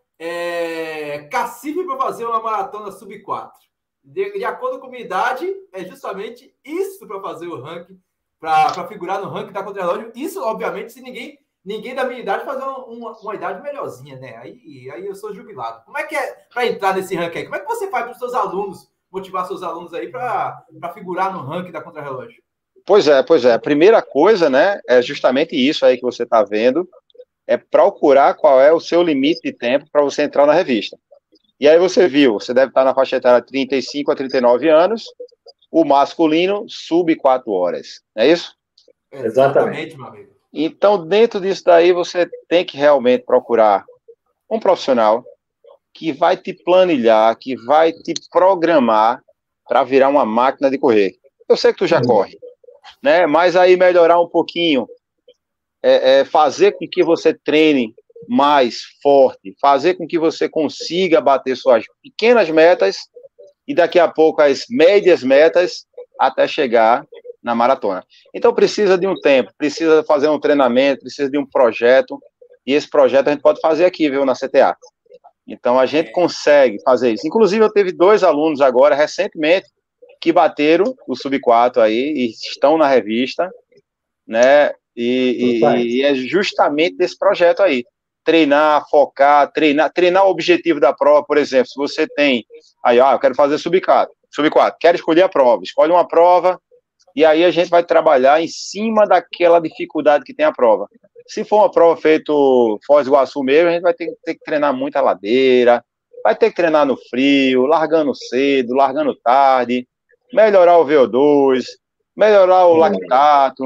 Speaker 1: é... cacife para fazer uma maratona sub quatro. De, de acordo com a minha idade, é justamente isso para fazer o ranking, para figurar no ranking da Contra-Relógio. Isso, obviamente, se ninguém, ninguém da minha idade fazer uma, uma, uma idade melhorzinha, né? Aí, aí eu sou jubilado. Como é que é para entrar nesse ranking aí? Como é que você faz para os seus alunos, motivar seus alunos aí para figurar no ranking da Contra-Relógio?
Speaker 4: Pois é, pois é. A primeira coisa, né, é justamente isso aí que você está vendo, é procurar qual é o seu limite de tempo para você entrar na revista. E aí você viu, você deve estar na faixa etária de trinta e cinco a trinta e nove anos, o masculino sub quatro horas, não é isso?
Speaker 1: Exatamente, meu amigo.
Speaker 4: Então, dentro disso daí, você tem que realmente procurar um profissional que vai te planilhar, que vai te programar para virar uma máquina de correr. Eu sei que tu já corre, né? Mas aí melhorar um pouquinho, é, é fazer com que você treine mais forte, fazer com que você consiga bater suas pequenas metas e daqui a pouco as médias metas até chegar na maratona. Então precisa de um tempo, precisa fazer um treinamento, precisa de um projeto, e esse projeto a gente pode fazer aqui, viu, na C T A. Então a gente consegue fazer isso. Inclusive eu teve dois alunos agora, recentemente, que bateram o sub quatro aí e estão na revista, né, e, e, e é justamente desse projeto aí. Treinar, focar, treinar, treinar o objetivo da prova, por exemplo, se você tem, aí, ah, eu quero fazer sub quatro, sub quatro, quero escolher a prova, escolhe uma prova, e aí a gente vai trabalhar em cima daquela dificuldade que tem a prova. Se for uma prova feita Foz do Iguaçu mesmo, a gente vai ter, ter que treinar muita ladeira, vai ter que treinar no frio, largando cedo, largando tarde, melhorar o V O dois, melhorar o lactato.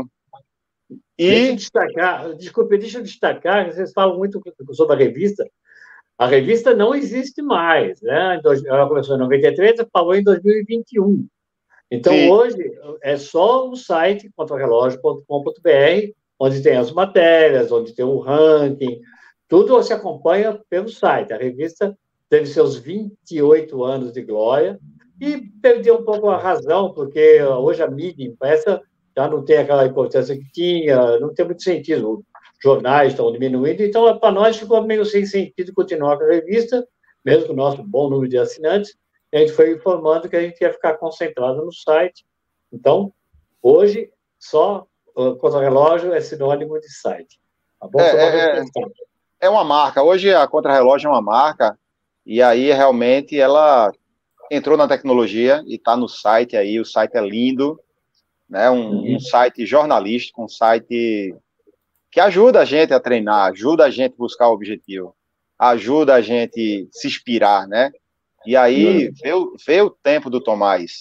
Speaker 4: E...
Speaker 3: Deixa eu destacar, desculpe, deixa eu destacar, vocês falam muito sobre a revista. A revista não existe mais, né? Ela começou em noventa e três, falou em dois mil e vinte e um. Então, sim, hoje é só o site contra relógio ponto com ponto br, onde tem as matérias, onde tem o ranking, tudo você acompanha pelo site. A revista teve seus vinte e oito anos de glória e perdeu um pouco a razão, porque hoje a mídia impressa já não tem aquela importância que tinha, não tem muito sentido. Os jornais estão diminuindo, então para nós ficou meio sem sentido continuar com a revista, mesmo com o nosso bom número de assinantes. A gente foi informando que a gente ia ficar concentrado no site. Então, hoje, só uh, Contra-Relógio é sinônimo de site. Tá bom?
Speaker 4: É, é, é uma marca. Hoje a Contra-Relógio é uma marca, e aí realmente ela entrou na tecnologia e está no site aí. O site é lindo, né? Um, uhum. um site jornalístico, um site que ajuda a gente a treinar, ajuda a gente a buscar o objetivo, ajuda a gente a se inspirar, né? E aí uhum. veio, veio o tempo do Tomás,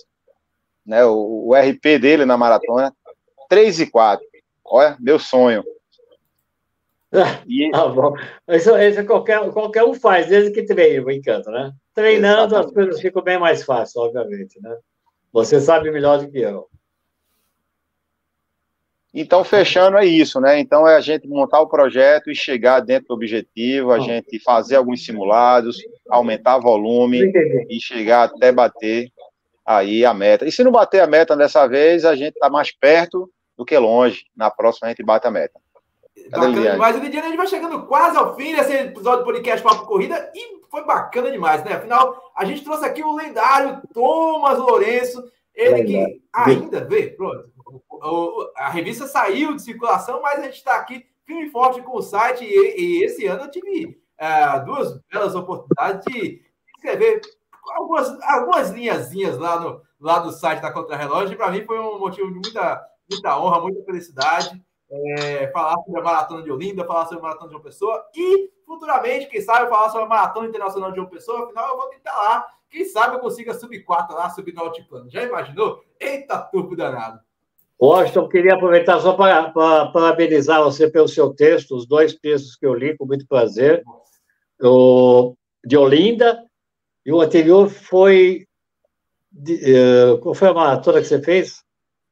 Speaker 4: né? O, o R P dele na maratona, três e quatro. Olha, meu sonho.
Speaker 3: E... Ah, bom. Isso, isso qualquer, qualquer um faz, desde que treine, me encanta, né? Treinando, exatamente, as coisas ficam bem mais fáceis, obviamente, né? Você sabe melhor do que eu.
Speaker 4: Então, fechando, é isso, né? Então, é a gente montar o projeto e chegar dentro do objetivo, a oh. gente fazer alguns simulados, aumentar volume e chegar até bater aí a meta. E se não bater a meta dessa vez, a gente está mais perto do que longe. Na próxima, a gente bate a meta.
Speaker 1: Bacana demais. O Lidiane, a gente vai chegando quase ao fim desse episódio do podcast Papo Corrida e foi bacana demais, né? Afinal, a gente trouxe aqui o lendário Thomas Lourenço, ele que ainda, vê, pronto, a revista saiu de circulação, mas a gente está aqui firme e forte com o site e, e esse ano eu tive uh, duas belas oportunidades de escrever algumas, algumas linhazinhas lá no, lá do site da Contrarrelógio, e para mim foi um motivo de muita, muita honra, muita felicidade. É, falar sobre a Maratona de Olinda, falar sobre a Maratona de João Pessoa e, futuramente, quem sabe, falar sobre a Maratona Internacional de João Pessoa. Afinal, eu vou tentar lá. Quem sabe eu consiga subir quatro lá, subir no altiplano. Já imaginou? Eita, turco danado.
Speaker 3: Washington, queria aproveitar só para parabenizar você pelo seu texto, os dois textos que eu li com muito prazer. O de Olinda e o anterior foi... De, uh, qual foi a maratona que você fez?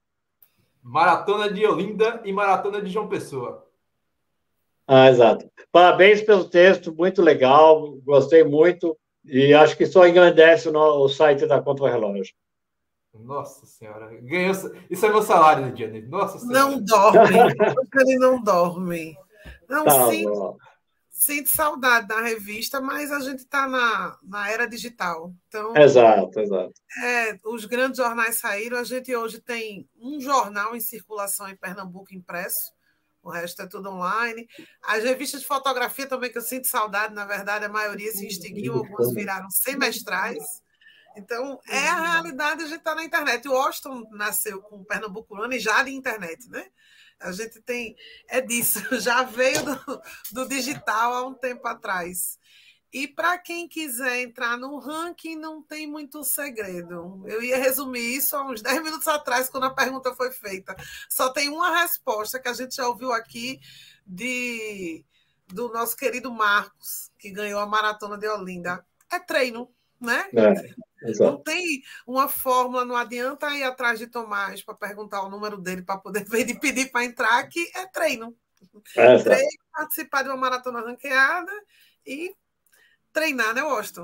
Speaker 1: Maratona de Olinda e Maratona de João Pessoa.
Speaker 3: Ah, exato. Parabéns pelo texto, muito legal, gostei muito, e acho que só engrandece o, no, o site da Contrarrelógio.
Speaker 1: Nossa Senhora, ganhou, isso é meu salário, Lidiane. Nossa Senhora.
Speaker 2: Não dorme, ele não dorme. Não,
Speaker 3: tá
Speaker 2: sinto, sinto saudade da revista, mas a gente está na, na era digital. Então,
Speaker 3: exato, exato.
Speaker 2: É, os grandes jornais saíram, a gente hoje tem um jornal em circulação em Pernambuco impresso, o resto é tudo online. As revistas de fotografia também, que eu sinto saudade, na verdade, a maioria se extinguiu, algumas viraram semestrais. Então, é a realidade, a gente está na internet. O Washington nasceu com o Pernambucano e já de internet, né? A gente tem... É disso, já veio do, do digital há um tempo atrás. E para quem quiser entrar no ranking, não tem muito segredo. Eu ia resumir isso há uns dez minutos atrás, quando a pergunta foi feita. Só tem uma resposta que a gente já ouviu aqui de, do nosso querido Marcos, que ganhou a Maratona de Olinda. É treino, né?
Speaker 3: É,
Speaker 2: não tem uma fórmula, não adianta ir atrás de Tomás para perguntar o número dele para poder ver e pedir para entrar, que é treino.
Speaker 3: É,
Speaker 2: treino, participar de uma maratona ranqueada e treinar, né, Washington?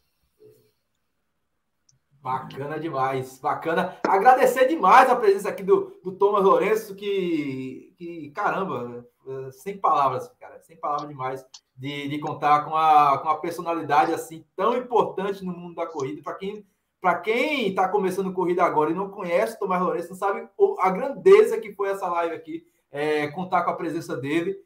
Speaker 1: Bacana demais, bacana. Agradecer demais a presença aqui do, do Thomas Lourenço, que, que, caramba, sem palavras, cara, sem palavras demais de, de contar com a, com a personalidade assim tão importante no mundo da corrida. Para quem para quem está começando corrida agora e não conhece o Thomas Lourenço, não sabe a grandeza que foi essa live aqui, é, contar com a presença dele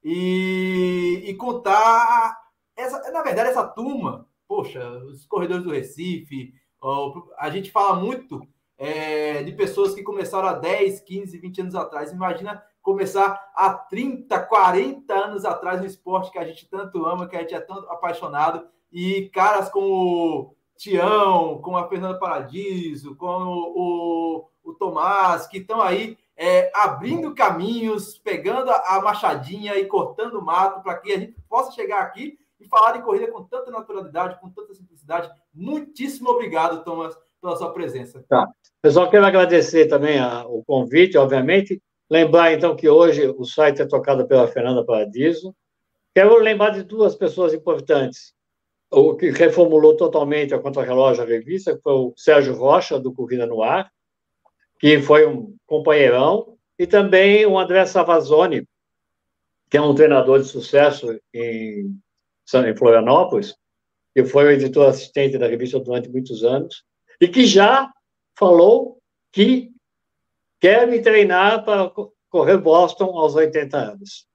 Speaker 1: e, e contar, essa, na verdade, essa turma, poxa, os corredores do Recife. A gente fala muito é, de pessoas que começaram há dez, quinze, vinte anos atrás. Imagina começar há trinta, quarenta anos atrás no esporte que a gente tanto ama, que a gente é tanto apaixonado. E caras como o Tião, como a Fernanda Paradiso, como o, o, o Tomás, que estão aí é, abrindo caminhos, pegando a, a machadinha e cortando o mato para que a gente possa chegar aqui e falar de corrida com tanta naturalidade, com tanta simplicidade. Muitíssimo obrigado, Thomas, pela sua presença.
Speaker 3: Tá. Pessoal, quero agradecer também a, o convite, obviamente. Lembrar, então, que hoje o site é tocado pela Fernanda Paradiso. Quero lembrar de duas pessoas importantes. O que reformulou totalmente a Contrarrelógio, a revista, que foi o Sérgio Rocha, do Corrida no Ar, que foi um companheirão, e também o André Savazone, que é um treinador de sucesso em em Florianópolis, que foi o editor assistente da revista durante muitos anos, e que já falou que quer me treinar para correr Boston aos oitenta anos.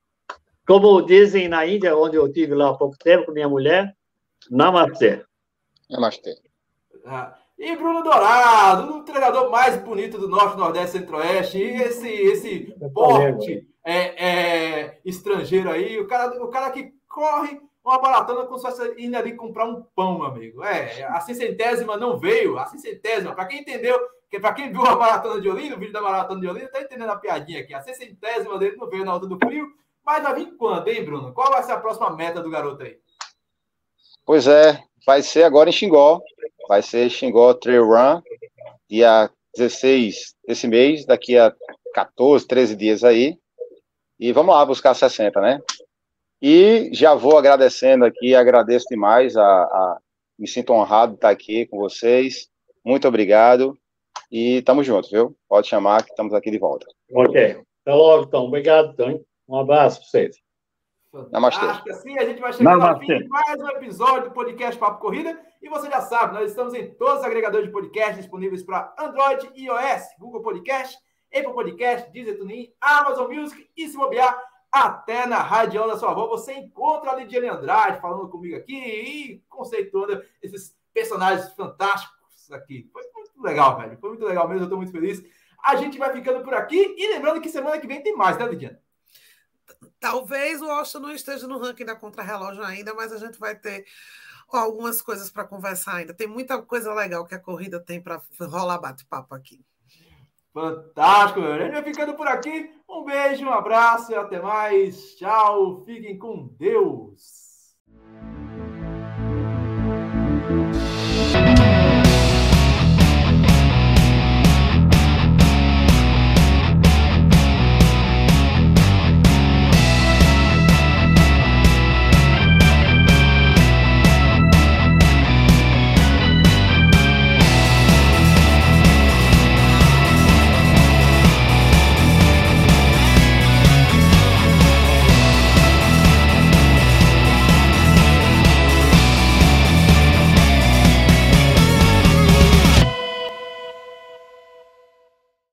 Speaker 3: Como dizem na Índia, onde eu estive lá há pouco tempo com minha mulher, namastê.
Speaker 4: Namastê.
Speaker 1: Ah, e Bruno Dourado, o treinador mais bonito do Norte, Nordeste, Centro-Oeste, e esse, esse porte é, é, estrangeiro aí, o cara, o cara que corre uma maratona como se fosse indo ali comprar um pão, meu amigo. É, a centésima não veio, a centésima, para quem entendeu, para quem viu a maratona de Olinda, o vídeo da maratona de Olinda, tá entendendo a piadinha aqui. A centésima dele não veio na onda do frio, mas vai vir quando, hein, Bruno? Qual vai ser a próxima meta do garoto aí?
Speaker 4: Pois é, vai ser agora em Xingó, vai ser Xingó Trail Run, dia dezesseis desse mês, daqui a quatorze, treze dias aí, e vamos lá buscar sessenta, né? E já vou agradecendo aqui, agradeço demais, a, a, me sinto honrado de estar aqui com vocês, muito obrigado, e estamos juntos, viu? Pode chamar que estamos aqui de volta.
Speaker 3: Ok, até logo, então. Obrigado, então. Um abraço para vocês.
Speaker 4: Namastê.
Speaker 1: Assim a gente vai chegando
Speaker 3: Namastê.
Speaker 1: ao fim de mais um episódio do podcast Papo Corrida. E você já sabe, nós estamos em todos os agregadores de podcast disponíveis para Android e iOS, Google Podcast, Apple Podcast, Deezer, TuneIn, Amazon Music e, se bobear, até na Rádio da Sua Avó. Você encontra a Lidiane Andrade falando comigo aqui e conceituando esses personagens fantásticos aqui. Foi muito legal, velho. Foi muito legal mesmo, eu estou muito feliz. A gente vai ficando por aqui e lembrando que semana que vem tem mais, né, Lidiane?
Speaker 2: Talvez o Austin não esteja no ranking da Contrarrelógio ainda, mas a gente vai ter algumas coisas para conversar ainda. Tem muita coisa legal que a corrida tem para rolar bate-papo aqui.
Speaker 1: Fantástico, meu. A gente vai ficando por aqui. Um beijo, um abraço e até mais. Tchau. Fiquem com Deus.